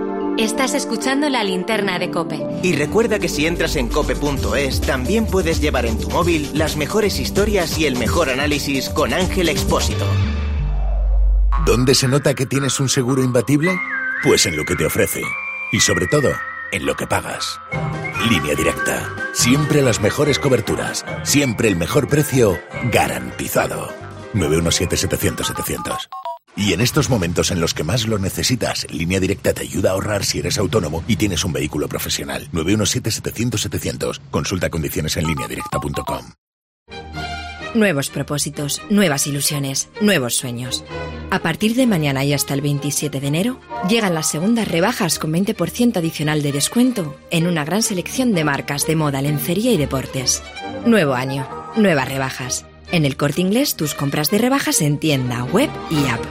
Estás escuchando la linterna de COPE. Y recuerda que si entras en cope punto es, también puedes llevar en tu móvil las mejores historias y el mejor análisis con Ángel Expósito. ¿Dónde se nota que tienes un seguro imbatible? Pues en lo que te ofrece. Y sobre todo, en lo que pagas. Línea Directa. Siempre las mejores coberturas. Siempre el mejor precio garantizado. nueve uno siete, setecientos, setecientos. Y en estos momentos en los que más lo necesitas, Línea Directa te ayuda a ahorrar si eres autónomo y tienes un vehículo profesional. nueve uno siete, setecientos, setecientos. Consulta condiciones en línea directa punto com. Nuevos propósitos, nuevas ilusiones, nuevos sueños. A partir de mañana y hasta el veintisiete de enero, llegan las segundas rebajas con veinte por ciento adicional de descuento en una gran selección de marcas de moda, lencería y deportes. Nuevo año, nuevas rebajas. En El Corte Inglés, tus compras de rebajas en tienda, web y app.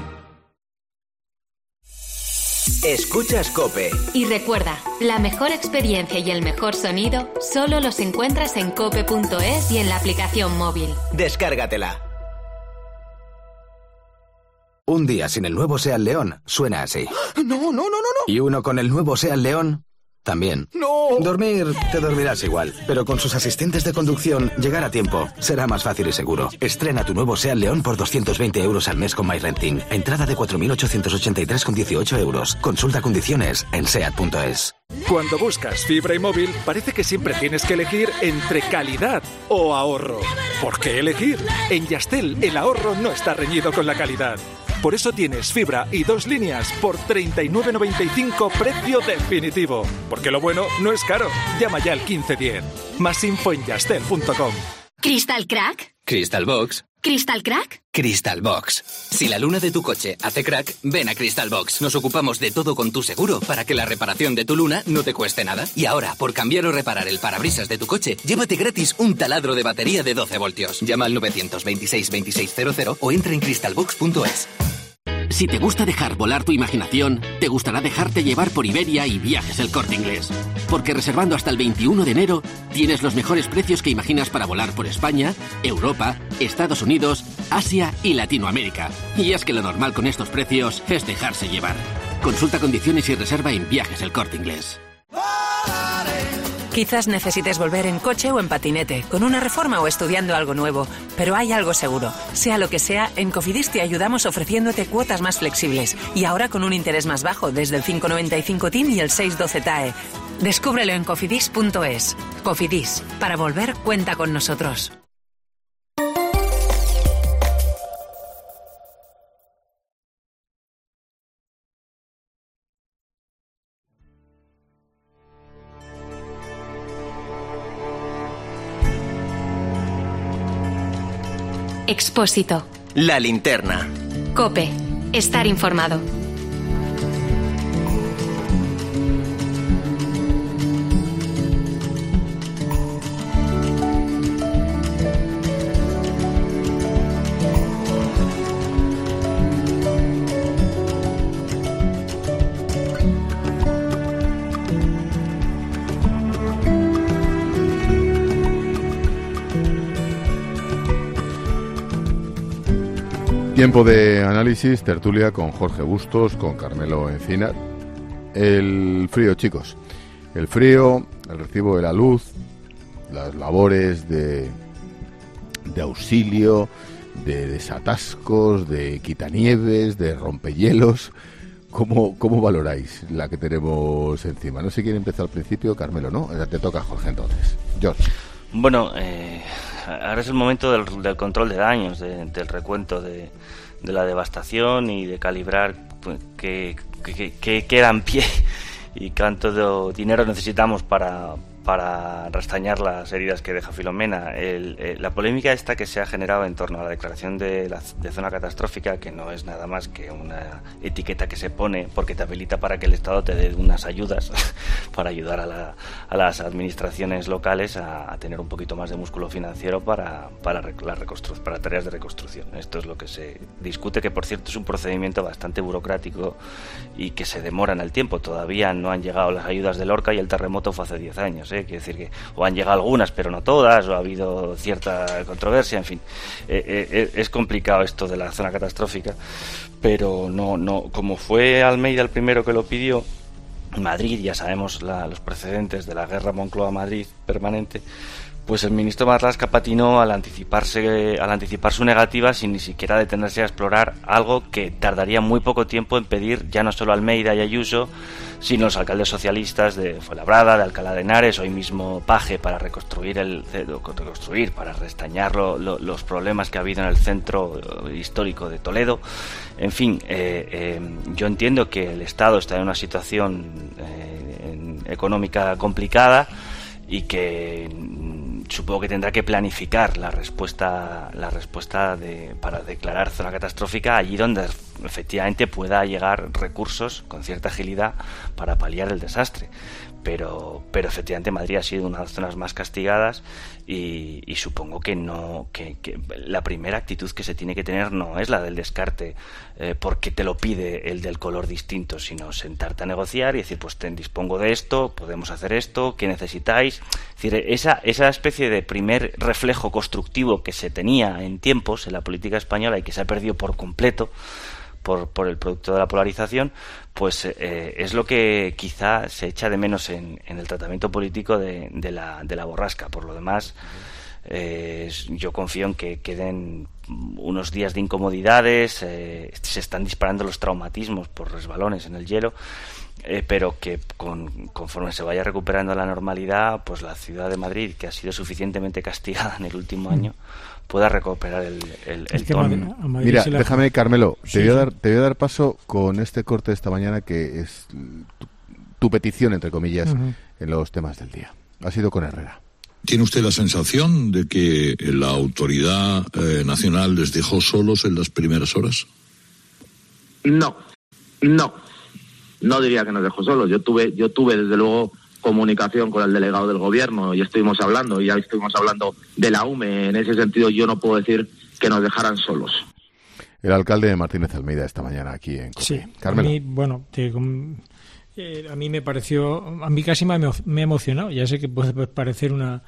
Escuchas COPE. Y recuerda, la mejor experiencia y el mejor sonido solo los encuentras en cope punto es y en la aplicación móvil. Descárgatela. Un día sin el nuevo Seat León suena así. No, no, no, no, no. Y uno con el nuevo Seat León también. No. Dormir, te dormirás igual. Pero con sus asistentes de conducción, llegar a tiempo será más fácil y seguro. Estrena tu nuevo Seat León por doscientos veinte euros al mes con MyRenting. Entrada de cuatro mil ochocientos ochenta y tres con dieciocho euros. Consulta condiciones en seat punto es. Cuando buscas fibra y móvil, parece que siempre tienes que elegir entre calidad o ahorro. ¿Por qué elegir? En Yastel, el ahorro no está reñido con la calidad. Por eso tienes fibra y dos líneas por treinta y nueve noventa y cinco precio definitivo. Porque lo bueno no es caro. Llama ya al quince diez. Más info en yastel punto com. ¿Crystal Crack? Crystal Box. ¿Crystal Crack? Crystal Box. Si la luna de tu coche hace crack, ven a Crystal Box. Nos ocupamos de todo con tu seguro para que la reparación de tu luna no te cueste nada. Y ahora, por cambiar o reparar el parabrisas de tu coche, llévate gratis un taladro de batería de doce voltios. Llama al novecientos veintiséis veintiséis cero cero o entra en crystal box punto es. Si te gusta dejar volar tu imaginación, te gustará dejarte llevar por Iberia y Viajes El Corte Inglés. Porque reservando hasta el veintiuno de enero, tienes los mejores precios que imaginas para volar por España, Europa, Estados Unidos, Asia y Latinoamérica. Y es que lo normal con estos precios es dejarse llevar. Consulta condiciones y reserva en Viajes El Corte Inglés. Quizás necesites volver en coche o en patinete, con una reforma o estudiando algo nuevo, pero hay algo seguro. Sea lo que sea, en Cofidis te ayudamos ofreciéndote cuotas más flexibles y ahora con un interés más bajo desde el cinco noventa y cinco T I M y el seis doce T A E. Descúbrelo en cofidis punto es. Cofidis, para volver cuenta con nosotros. Expósito. La linterna. COPE. Estar informado. Tiempo de análisis, tertulia con Jorge Bustos, con Carmelo Encinar. El frío, chicos. El frío, el recibo de la luz, las labores de, de auxilio, de desatascos, de quitanieves, de rompehielos. ¿Cómo, ¿Cómo valoráis la que tenemos encima? No sé quién empezó al principio, Carmelo, ¿no? Te toca, Jorge, entonces. George. Bueno, eh, ahora es el momento del, del control de daños, de, del recuento de, de la devastación y de calibrar pues, qué, qué, qué queda en pie y cuánto de dinero necesitamos para, para restañar las heridas que deja Filomena. El, el, la polémica esta que se ha generado en torno a la declaración de, la, de zona catastrófica, que no es nada más que una etiqueta que se pone porque te habilita para que el Estado te dé unas ayudas para ayudar a, la, a las administraciones locales a, a tener un poquito más de músculo financiero para, para, la reconstru- para tareas de reconstrucción. Esto es lo que se discute, que por cierto es un procedimiento bastante burocrático y que se demora en el tiempo. Todavía no han llegado las ayudas del Lorca y el terremoto fue hace diez años, ¿eh? Quiere decir que o han llegado algunas pero no todas, o ha habido cierta controversia, en fin, eh, eh, es complicado esto de la zona catastrófica, pero no, no, como fue Almeida el primero que lo pidió, Madrid, ya sabemos la, los precedentes de la guerra Moncloa-Madrid permanente, pues el ministro Marlaska patinó al anticiparse, al anticipar su negativa sin ni siquiera detenerse a explorar algo que tardaría muy poco tiempo en pedir ya no solo Almeida y Ayuso, sino los alcaldes socialistas de Fuenlabrada, de Alcalá de Henares, hoy mismo Paje, para reconstruir, el, reconstruir para restañar lo, lo, los problemas que ha habido en el centro histórico de Toledo. En fin, eh, eh, yo entiendo que el Estado está en una situación eh, en, económica complicada y que supongo que tendrá que planificar la respuesta la respuesta de, para declarar zona catastrófica allí donde efectivamente pueda llegar recursos con cierta agilidad para paliar el desastre. Pero, pero efectivamente Madrid ha sido una de las zonas más castigadas y, y supongo que no que, que la primera actitud que se tiene que tener no es la del descarte eh, porque te lo pide el del color distinto, sino sentarte a negociar y decir, pues te dispongo de esto, podemos hacer esto, ¿qué necesitáis? Es decir, esa, esa especie de primer reflejo constructivo que se tenía en tiempos en la política española y que se ha perdido por completo Por, por el producto de la polarización, pues eh, es lo que quizá se echa de menos en, en el tratamiento político de, de, la, de la borrasca. Por lo demás, eh, yo confío en que queden unos días de incomodidades, eh, se están disparando los traumatismos por resbalones en el hielo, eh, pero que con, conforme se vaya recuperando la normalidad, pues la ciudad de Madrid, que ha sido suficientemente castigada en el último año, pueda recuperar el, el, el tono. Mira, déjame, Carmelo, te, sí, voy a dar, te voy a dar paso con este corte de esta mañana que es tu, tu petición, entre comillas, uh-huh. en los temas del día. Ha sido con Herrera. ¿Tiene usted la sensación de que la autoridad eh, nacional les dejó solos en las primeras horas? No, no, no diría que nos dejó solos. Yo tuve, yo tuve desde luego comunicación con el delegado del gobierno y estuvimos hablando, y ya estuvimos hablando de la U M E. En ese sentido yo no puedo decir que nos dejaran solos. El alcalde Martínez Almeida esta mañana aquí en COPE. Sí, Carmelo. a mí, bueno, te, eh, a mí me pareció, a mí casi me, me ha emocionado. Ya sé que puede parecer una,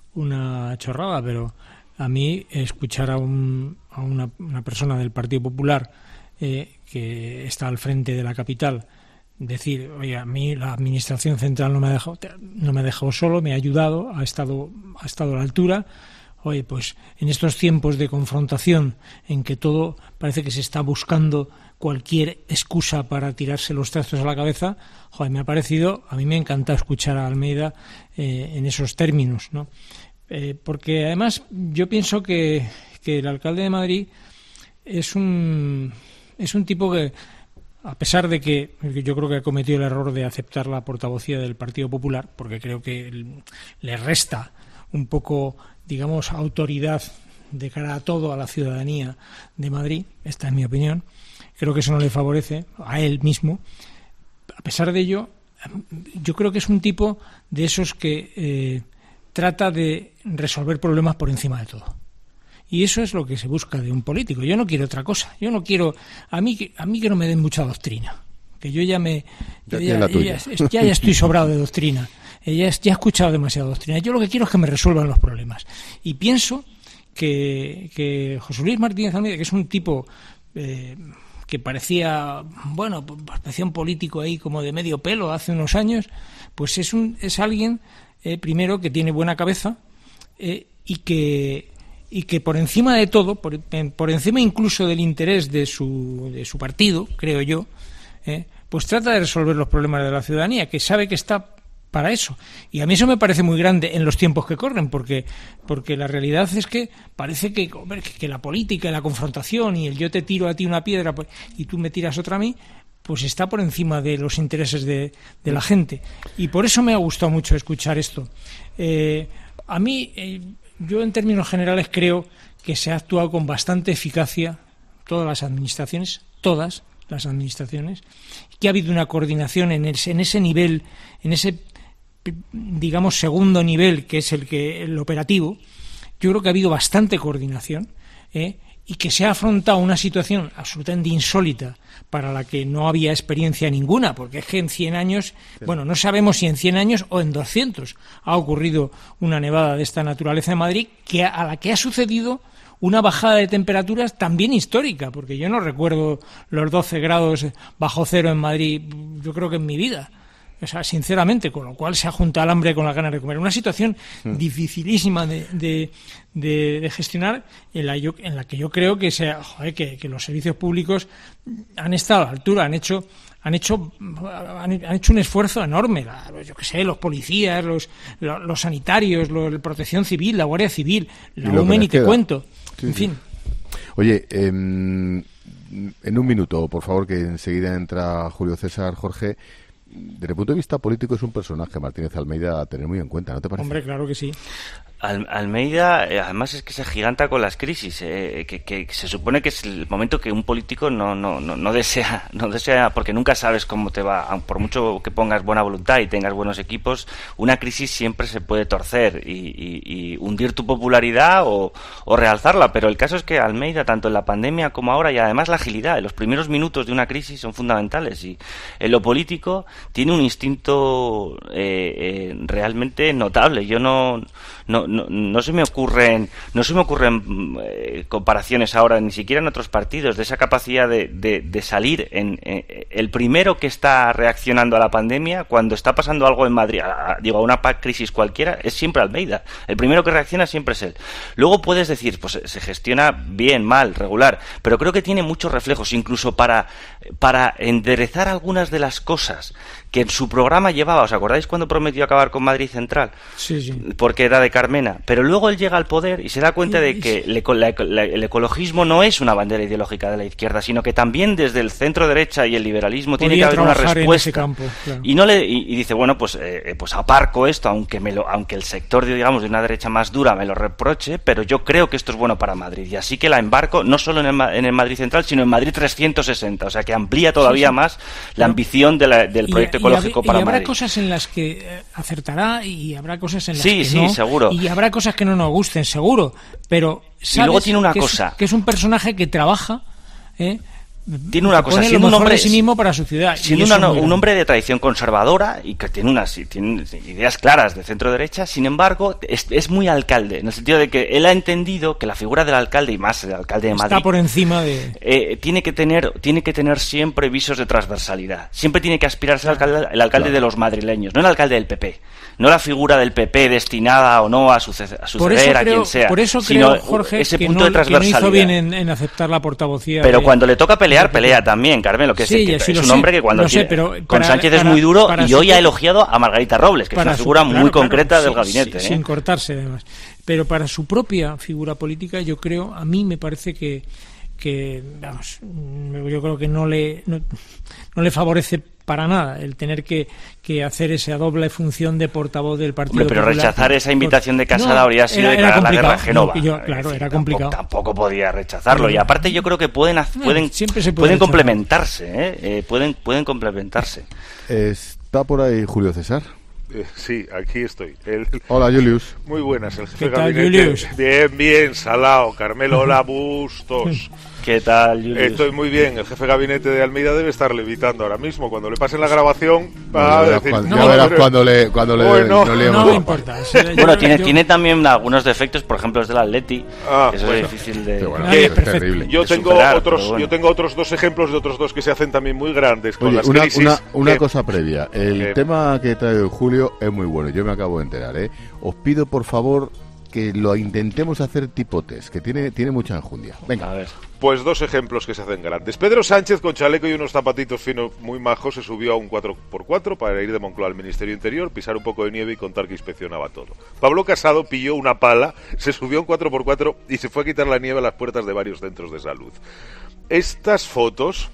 una chorrada, pero a mí escuchar a, un, a una, una persona del Partido Popular eh, que está al frente de la capital decir, oye, a mí la administración central no me ha dejado, no me ha dejado solo, me ha ayudado, ha estado, ha estado a la altura. Oye, pues en estos tiempos de confrontación en que todo parece que se está buscando cualquier excusa para tirarse los trastos a la cabeza, joder, me ha parecido, a mí me ha encantado escuchar a Almeida eh, en esos términos, ¿no? Eh, porque además yo pienso que, que el alcalde de Madrid es un es un tipo que, a pesar de que yo creo que ha cometido el error de aceptar la portavocía del Partido Popular, porque creo que le resta un poco, digamos, autoridad de cara a todo, a la ciudadanía de Madrid, esta es mi opinión, creo que eso no le favorece a él mismo. A pesar de ello, yo creo que es un tipo de esos que eh, trata de resolver problemas por encima de todo. Y eso es lo que se busca de un político. Yo no quiero otra cosa. Yo no quiero, a mí, a mí que no me den mucha doctrina, que yo ya me ya, ya, ya, ya, ya estoy sobrado de doctrina. Ya, ya he escuchado demasiada doctrina. Yo lo que quiero es que me resuelvan los problemas. Y pienso que, que José Luis Martínez Almeida, que es un tipo eh, que parecía, bueno, parecía un político ahí como de medio pelo hace unos años, pues es un es alguien, eh, primero, que tiene buena cabeza eh, y que y que por encima de todo, por, por encima incluso del interés de su, de su partido, creo yo, eh, pues trata de resolver los problemas de la ciudadanía, que sabe que está para eso. Y a mí eso me parece muy grande en los tiempos que corren, porque porque la realidad es que parece que, hombre, que, que la política y la confrontación y el yo te tiro a ti una piedra pues, y tú me tiras otra a mí, pues está por encima de los intereses de, de la gente. Y por eso me ha gustado mucho escuchar esto. Eh, a mí... Eh, Yo, en términos generales, creo que se ha actuado con bastante eficacia todas las administraciones, todas las administraciones, que ha habido una coordinación en ese, en ese nivel, en ese, digamos, segundo nivel, que es el que el operativo. Yo creo que ha habido bastante coordinación, ¿eh? y que se ha afrontado una situación absolutamente insólita para la que no había experiencia ninguna, porque es que en cien años, sí. bueno, no sabemos si en cien años o en doscientos ha ocurrido una nevada de esta naturaleza en Madrid, que a la que ha sucedido una bajada de temperaturas también histórica, porque yo no recuerdo los doce grados bajo cero en Madrid, yo creo que en mi vida. O sea, sinceramente, con lo cual se ha juntado el hambre con las ganas de comer. Una situación mm. dificilísima de, de, de, de gestionar, en la, yo, en la que yo creo que, se, joder, que, que los servicios públicos han estado a la altura, han hecho han hecho han, han hecho un esfuerzo enorme. La, yo qué sé, los policías, los, los, los sanitarios, los, la Protección Civil, la Guardia Civil, la U M E N, y te cuento. Sí, en sí. fin. Oye, eh, en un minuto, por favor, que enseguida entra Julio César. Jorge, desde el punto de vista político es un personaje, Martínez Almeida, a tener muy en cuenta, ¿no te parece? Hombre, claro que sí. Al, Almeida, eh, además es que se agiganta con las crisis, eh, que, que se supone que es el momento que un político no, no, no, no desea, no desea, porque nunca sabes cómo te va, por mucho que pongas buena voluntad y tengas buenos equipos, una crisis siempre se puede torcer y, y, y hundir tu popularidad o, o realzarla, pero el caso es que Almeida, tanto en la pandemia como ahora, y además la agilidad, en los primeros minutos de una crisis son fundamentales, y en lo político tiene un instinto eh, eh, realmente notable. Yo no, no No, no se me ocurren no se me ocurren eh, comparaciones ahora, ni siquiera en otros partidos, de esa capacidad de, de, de salir en, en el primero que está reaccionando a la pandemia cuando está pasando algo en Madrid, a, a, digo, a una crisis cualquiera, es siempre Almeida. El primero que reacciona siempre es él. Luego puedes decir, pues se gestiona bien, mal, regular, pero creo que tiene muchos reflejos, incluso para, para enderezar algunas de las cosas que en su programa llevaba. ¿Os acordáis cuando prometió acabar con Madrid Central? Sí, sí. Porque era de Carmena. Pero luego él llega al poder y se da cuenta de que el, la, la, el ecologismo no es una bandera ideológica de la izquierda, sino que también desde el centro derecha y el liberalismo podía tiene que haber una respuesta. En ese campo, claro. Y no le y, y dice, bueno, pues eh, pues aparco esto, aunque me lo, aunque el sector, digamos, de una derecha más dura me lo reproche, pero yo creo que esto es bueno para Madrid. Y así que la embarco no solo en el, en el Madrid Central, sino en Madrid trescientos sesenta, o sea que amplía todavía sí, sí. más la ambición de la, del proyecto y, ecológico y, para y habrá Madrid. Cosas en las que eh, acertará y habrá cosas en las sí, que sí, no. Sí, seguro. Y habrá cosas que no nos gusten, seguro. Pero sabes y luego tiene una que cosa. Es, que es un personaje que trabaja ¿eh? Tiene una cosa, siendo un hombre de sí mismo para su ciudad, siendo una, un hombre de tradición conservadora y que tiene unas tiene ideas claras de centro derecha, sin embargo es, es muy alcalde, en el sentido de que él ha entendido que la figura del alcalde, y más el alcalde de Madrid, está por encima de eh, tiene que tener tiene que tener siempre visos de transversalidad, siempre tiene que aspirar a ser el alcalde, el alcalde claro. de los madrileños, no el alcalde del P P, no la figura del P P destinada o no a, suceder, a suceder a creo, quien sea, por eso sino creo, Jorge, ese que punto no, de transversalidad. Que no hizo bien en, en aceptar la portavocía. Pero de, cuando le toca pelear, pelea también, Carmelo, que, sí, es, que sí, es un sé, hombre que cuando sé, tiene, pero con para, Sánchez para, es muy duro para y su, hoy ha elogiado a Margarita Robles, que es una figura su, muy claro, concreta claro, del sí, gabinete. Sí, ¿eh? Sin cortarse, además. Pero para su propia figura política, yo creo, a mí me parece que, que vamos, yo creo que no le, no, no le favorece para nada el tener que, que hacer esa doble función de portavoz del Partido Hombre, pero Popular. rechazar esa invitación de Casado no, habría sido era, declarar era la guerra a Génova. No, yo, claro, era complicado. Tampoco, tampoco podía rechazarlo. Pero, y aparte yo creo que pueden pueden, siempre se puede pueden rechazar. complementarse, ¿eh? Eh, pueden pueden complementarse. ¿Está por ahí Julio César? Eh, sí, aquí estoy. El... Hola, Julius. Muy buenas, el jefe ¿Qué de tal, gabinete. Julius? Bien, bien, salao. Carmelo, hola, Bustos. ¿Qué tal, Julius? Estoy muy bien. El jefe de gabinete de Almeida debe estar levitando ahora mismo. Cuando le pasen la grabación va no, a decir... Cuando, no, ya verás pero... cuando le, cuando le bueno, no, le no me importa. Bueno, tiene, tiene también algunos defectos, por ejemplo, es del Atleti. Ah, eso bueno. es difícil de... Bueno, que, es terrible. Yo tengo, superar, otros, bueno. yo tengo otros dos ejemplos de otros dos que se hacen también muy grandes con Oye, las una, crisis. una, una que... cosa previa. El que... tema que trae Julio es muy bueno. Yo me acabo de enterar, ¿eh? Os pido, por favor, que lo intentemos hacer tipo test, que tiene, tiene mucha enjundia. Venga, a ver. Pues dos ejemplos que se hacen grandes. Pedro Sánchez, con chaleco y unos zapatitos finos muy majos, se subió a un cuatro por cuatro para ir de Moncloa al Ministerio Interior, pisar un poco de nieve y contar que inspeccionaba todo. Pablo Casado pilló una pala, se subió a un cuatro por cuatro y se fue a quitar la nieve a las puertas de varios centros de salud. Estas fotos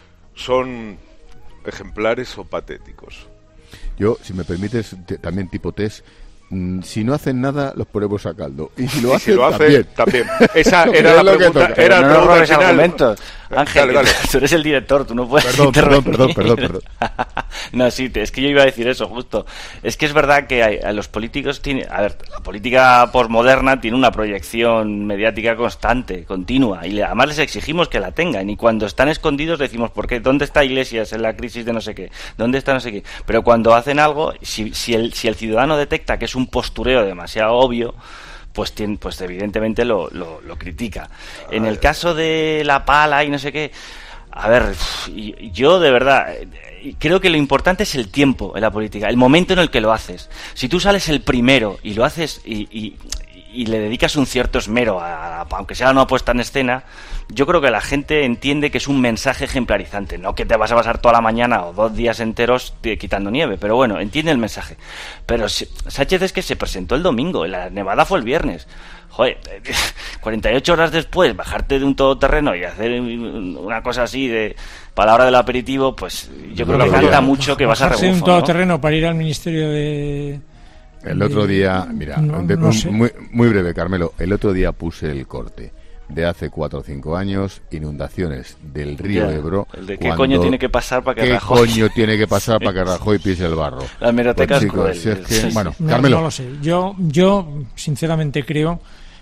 son ejemplares o patéticos. Yo, si me permites, te, también tipo test, mmm, si no hacen nada, los ponemos a caldo. Y si lo y hacen, si lo hace, también. también. Esa era la pregunta. Era no la pregunta robes final. argumentos. Ángel, dale, dale. tú eres el director, tú no puedes Perdón, perdón, perdón, perdón, perdón. No, sí, es que yo iba a decir eso, justo. Es que es verdad que hay, a los políticos tiene, a ver, la política posmoderna tiene una proyección mediática constante, continua, y le, además les exigimos que la tengan, y cuando están escondidos decimos, ¿por qué? ¿Dónde está Iglesias en la crisis de no sé qué? ¿Dónde está no sé qué? Pero cuando hacen algo, si, si, el, si el ciudadano detecta que es un postureo demasiado obvio, pues tiene, pues evidentemente lo, lo, lo critica. En el caso de la pala y no sé qué, a ver, yo de verdad creo que lo importante es el tiempo en la política, el momento en el que lo haces. Si tú sales el primero y lo haces y, y, y le dedicas un cierto esmero, a, a, aunque sea una puesta en escena, yo creo que la gente entiende que es un mensaje ejemplarizante, no que te vas a pasar toda la mañana o dos días enteros quitando nieve, pero bueno, entiende el mensaje. Pero Sánchez es que se presentó el domingo, la nevada fue el viernes. Joder, cuarenta y ocho horas después, bajarte de un todoterreno y hacer una cosa así de para la hora del aperitivo, pues yo creo que canta mucho que vas a rebufo, un ¿no? todoterreno para ir al Ministerio de... El otro día, mira, no, de, no sé. muy, muy breve, Carmelo, el otro día puse el corte de hace cuatro o cinco años, inundaciones del río Ya, Ebro. el de qué coño tiene que pasar para que ¿Qué Rajoy... coño tiene que pasar para que Rajoy pise el barro? La hemeroteca Pues, es cruel. chicos, si es que, Sí, bueno, No, Carmelo. no lo sé. Yo, yo sinceramente creo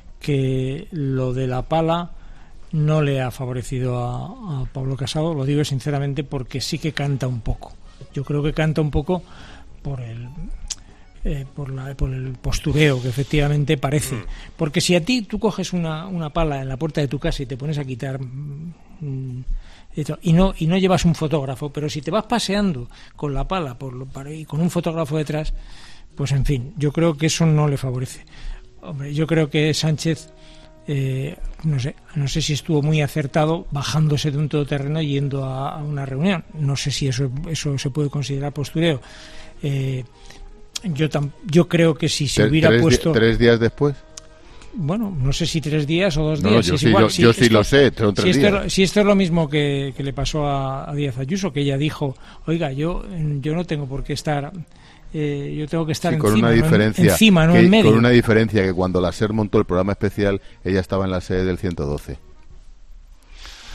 que lo de la pala no le ha favorecido a, a Pablo Casado, lo digo sinceramente porque sí que canta un poco. Yo creo que canta un poco por el eh, por, la, por el postureo que efectivamente parece. Porque si a ti tú coges una, una pala en la puerta de tu casa y te pones a quitar mmm, y no y no llevas un fotógrafo, pero si te vas paseando con la pala por lo, y con un fotógrafo detrás, pues en fin, yo creo que eso no le favorece. Hombre, yo creo que Sánchez, eh, no sé, no sé si estuvo muy acertado bajándose de un todoterreno y yendo a, a una reunión. No sé si eso eso se puede considerar postureo. Eh, yo tam, yo creo que si se hubiera tres, puesto tres días después. Bueno, no sé si tres días o dos No, días. yo es sí, igual. yo, Si yo sí esto, lo sé, son tres si esto, días. Es, si esto es lo mismo que, que le pasó a, a Díaz Ayuso, que ella dijo, oiga, yo yo no tengo por qué estar, eh, yo tengo que estar Sí, encima, con una diferencia, no en, encima, no que, en medio. Con una diferencia que cuando la SER montó el programa especial, ella estaba en la sede del ciento doce.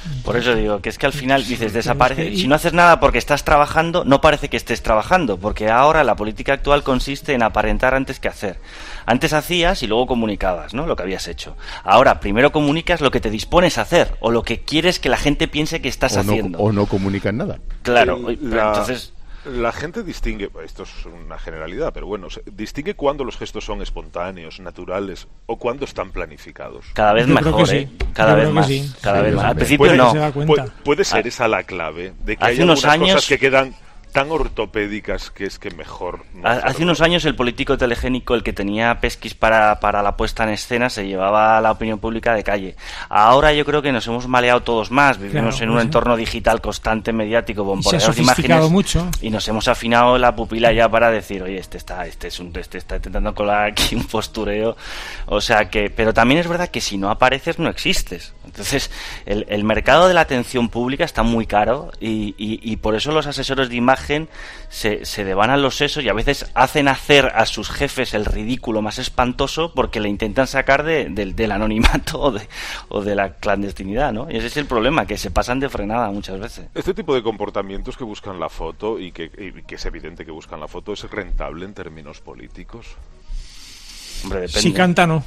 Por eso digo que es que al final dices, desaparece. Es que... Si no haces nada porque estás trabajando, no parece que estés trabajando, porque ahora la política actual consiste en aparentar antes que hacer. Antes hacías y luego comunicabas, ¿no? Lo que habías hecho. Ahora, primero comunicas lo que te dispones a hacer o lo que quieres que la gente piense que estás o no, haciendo. O no comunican nada. Claro, la, pero entonces... La gente distingue, esto es una generalidad, pero bueno, distingue cuándo los gestos son espontáneos, naturales o cuándo están planificados. Cada vez Yo mejor, sí. ¿eh? Cada Yo vez más. sí. Cada sí, vez sí, más. sí. Al principio puede, no. Puede, puede ser esa la clave de que Hace hay unos algunas años... cosas que quedan tan ortopédicas que es que mejor no Hace hacerlo. unos años el político telegénico, el que tenía pesquis para, para la puesta en escena, se llevaba a la opinión pública de calle. Ahora yo creo que nos hemos maleado todos más, vivimos Claro, en un pues, entorno digital constante, mediático, bombardeados de sofisticado imágenes, mucho. y nos hemos afinado la pupila ya para decir, oye, este está, este es un, este está intentando colar aquí un postureo, o sea que, pero también es verdad que si no apareces no existes. Entonces el, el mercado de la atención pública está muy caro y, y, y por eso los asesores de imagen se, se devanan los sesos y a veces hacen hacer a sus jefes el ridículo más espantoso porque le intentan sacar de, de, del anonimato o de, o de la clandestinidad, ¿no? Y ese es el problema, que se pasan de frenada muchas veces. Este tipo de comportamientos que buscan la foto y que, y que es evidente que buscan la foto, ¿es rentable en términos políticos? Hombre, depende. Si canta, no.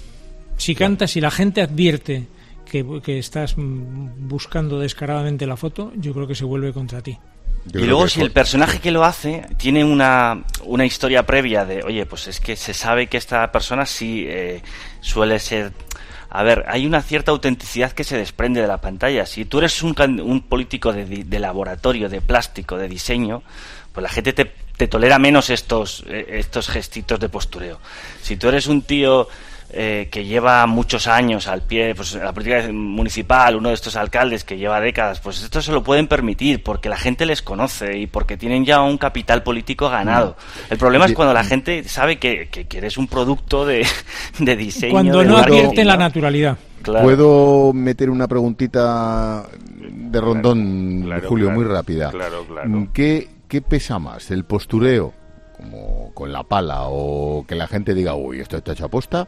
Si canta, si la gente advierte que, que estás buscando descaradamente la foto, yo creo que se vuelve contra ti. Yo y luego si el personaje que lo hace tiene una, una historia previa de, oye, pues es que se sabe que esta persona sí eh, suele ser... A ver, hay una cierta autenticidad que se desprende de la pantalla. Si tú eres un, un político de, de laboratorio, de plástico, de diseño, pues la gente te, te tolera menos estos, estos gestitos de postureo. Si tú eres un tío... Eh, que lleva muchos años al pie, pues la política municipal, uno de estos alcaldes que lleva décadas, pues esto se lo pueden permitir porque la gente les conoce y porque tienen ya un capital político ganado. El problema es cuando la gente sabe que, que, que eres un producto de, de diseño. Cuando de no advierte ¿no? la naturalidad. Claro. ¿Puedo meter una preguntita de rondón, claro, Julio, claro, muy rápida? Claro, claro. ¿Qué, ¿Qué pesa más, el postureo, como con la pala, o que la gente diga, uy, esto está hecho a posta,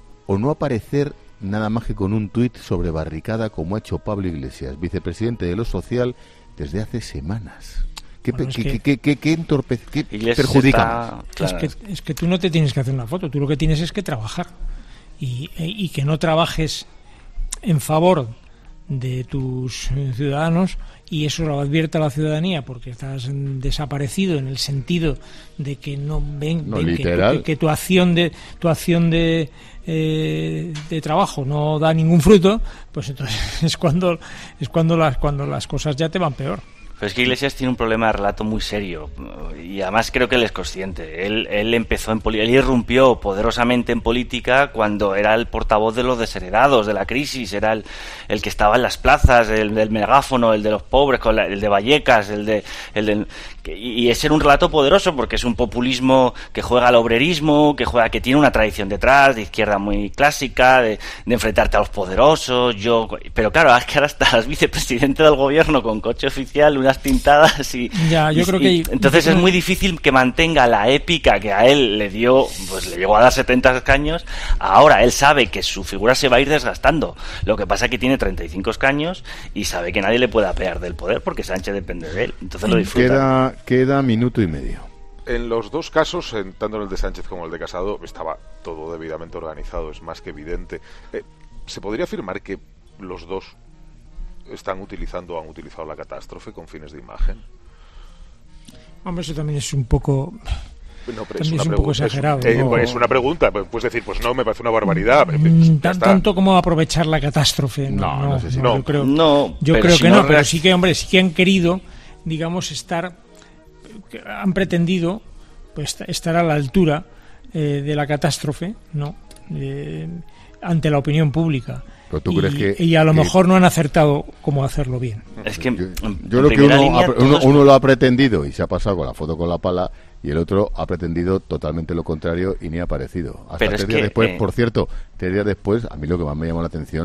o no aparecer nada más que con un tuit sobre barricada como ha hecho Pablo Iglesias, vicepresidente de lo social, desde hace semanas? ¿Qué, bueno, qué, que qué, qué, qué, entorpece, qué perjudica más? Claro. Es, que, es que tú no te tienes que hacer una foto, tú lo que tienes es que trabajar. Y, y que no trabajes en favor de tus ciudadanos, y eso lo advierte a la ciudadanía porque estás desaparecido en el sentido de que no ven, no, ven que, que, que tu acción de tu acción de eh, de trabajo no da ningún fruto, pues entonces es cuando es cuando las cuando las cosas ya te van peor. Pero es que Iglesias tiene un problema de relato muy serio y además creo que él es consciente. Él, él empezó en él irrumpió poderosamente en política cuando era el portavoz de los desheredados, de la crisis, era el, el que estaba en las plazas, el del megáfono, el de los pobres, con la, el de Vallecas, el de, el de y es ser un relato poderoso porque es un populismo que juega al obrerismo, que juega, que tiene una tradición detrás de izquierda muy clásica, de, de enfrentarte a los poderosos. Yo, pero claro, es que ahora estás vicepresidente del gobierno con coche oficial, unas tintadas y, ya, yo y, creo que y, entonces yo creo... es muy difícil que mantenga la épica que a él le dio, pues le llegó a dar setenta escaños. Ahora él sabe que su figura se va a ir desgastando. Lo que pasa es que tiene treinta y cinco escaños y sabe que nadie le puede apear del poder porque Sánchez depende de él. Entonces lo disfruta. Queda, queda minuto y medio. En los dos casos, tanto en el de Sánchez como el de Casado, estaba todo debidamente organizado, es más que evidente. Eh, ¿Se podría afirmar que los dos están utilizando o han utilizado la catástrofe con fines de imagen? Hombre, eso también es un poco... No, pero también es, una es un poco exagerado. Es, eh, ¿no? es una pregunta, puedes decir, pues no, me parece una barbaridad. Mm, tan, tanto como aprovechar la catástrofe. No, no, no, no sé si no, no. Yo creo, no, yo creo si que no, no, pero sí que, hombre, sí que han querido, digamos, estar, han pretendido pues estar a la altura eh, de la catástrofe, ¿no? Eh, ante la opinión pública. Pero tú y, crees que, y a lo que... mejor no han acertado cómo hacerlo bien. Es que yo, yo creo que uno, línea, ha, uno, uno lo ha pretendido y se ha pasado con la foto con la pala, y el otro ha pretendido totalmente lo contrario y ni ha aparecido. Hasta Pero tres es días que, después, eh... por cierto, tres días después, a mí lo que más me llamó la atención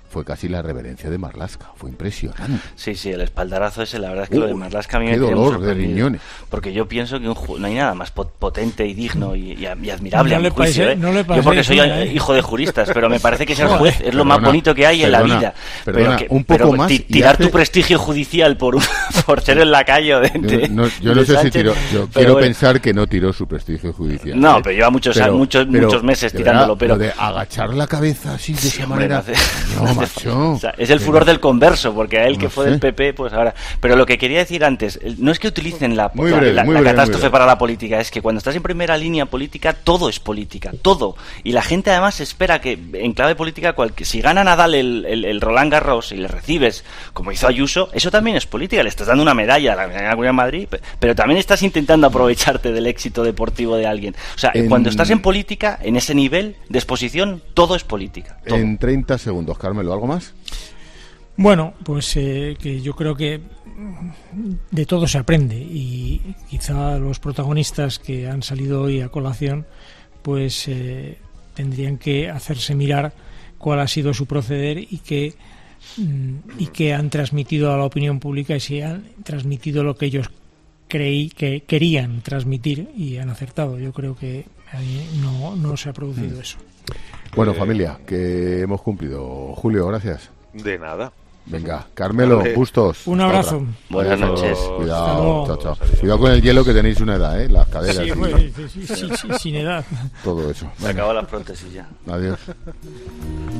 fue casi la reverencia de Marlaska. Fue impresionante. Sí, sí, el espaldarazo ese, la verdad es que Uh, lo de Marlaska a mí qué me tiene muy dolor de sorprendido. riñones. Porque yo pienso que un ju- no hay nada más pot- potente y digno y, y, y admirable No a mi le juicio. pase- ¿eh? no le Yo paséis porque soy una, ¿eh? hijo de juristas, pero me parece que ser Joder. juez es lo Perdona, más bonito que hay en perdona, la vida. perdona, pero que, un poco pero más ti- y tirar hace- tu prestigio judicial por, un- por ser el lacayo de, de- Yo no, yo no de sé si Sánchez, tiró. Yo pero quiero bueno. pensar que no tiró su prestigio judicial. No, ¿eh? pero lleva muchos a- muchos- muchos meses de tirándolo, verdad, pero- lo de agachar la cabeza así de esa Hombre, manera. no hace- No, no hace macho. O sea, es el Pero- furor del converso, porque a él que No fue sé. del P P, pues ahora... Pero lo que quería decir antes, el- no es que utilicen la, Muy la- breve, la- muy la breve, muy catástrofe breve. para la política, es que cuando estás en primera línea política, todo es política, todo. Y la gente además espera que, en clave política, cual- que si gana Nadal el, el, el Roland Garros y le recibes, como hizo Ayuso, eso también es política, le estás dando una medalla a la medalla de la Comunidad de Madrid, pe- pero también estás intentando aprovecharte del éxito deportivo de alguien. O sea, En- cuando estás en política, en ese nivel de exposición, todo es política. todo. En treinta segundos, Carmelo, ¿algo más? Bueno, pues eh, que yo creo que de todo se aprende y quizá los protagonistas que han salido hoy a colación pues eh, tendrían que hacerse mirar cuál ha sido su proceder y que mm, y que han transmitido a la opinión pública y si han transmitido lo que ellos creí que querían transmitir y han acertado. Yo creo que ahí no, no se ha producido Mm. eso. Bueno, familia, que hemos cumplido. Julio, gracias. De nada. Venga, Carmelo, Vale. Bustos. Un hasta abrazo. otra. Buenas Adiós. noches. Hasta Cuidado, luego. chao, chao. Cuidado con el hielo que tenéis una edad, ¿eh? Las caderas. Sí, y bueno, sí, sí, sí, sí, sin edad. todo eso. Se acabó la prótesis ya. Adiós.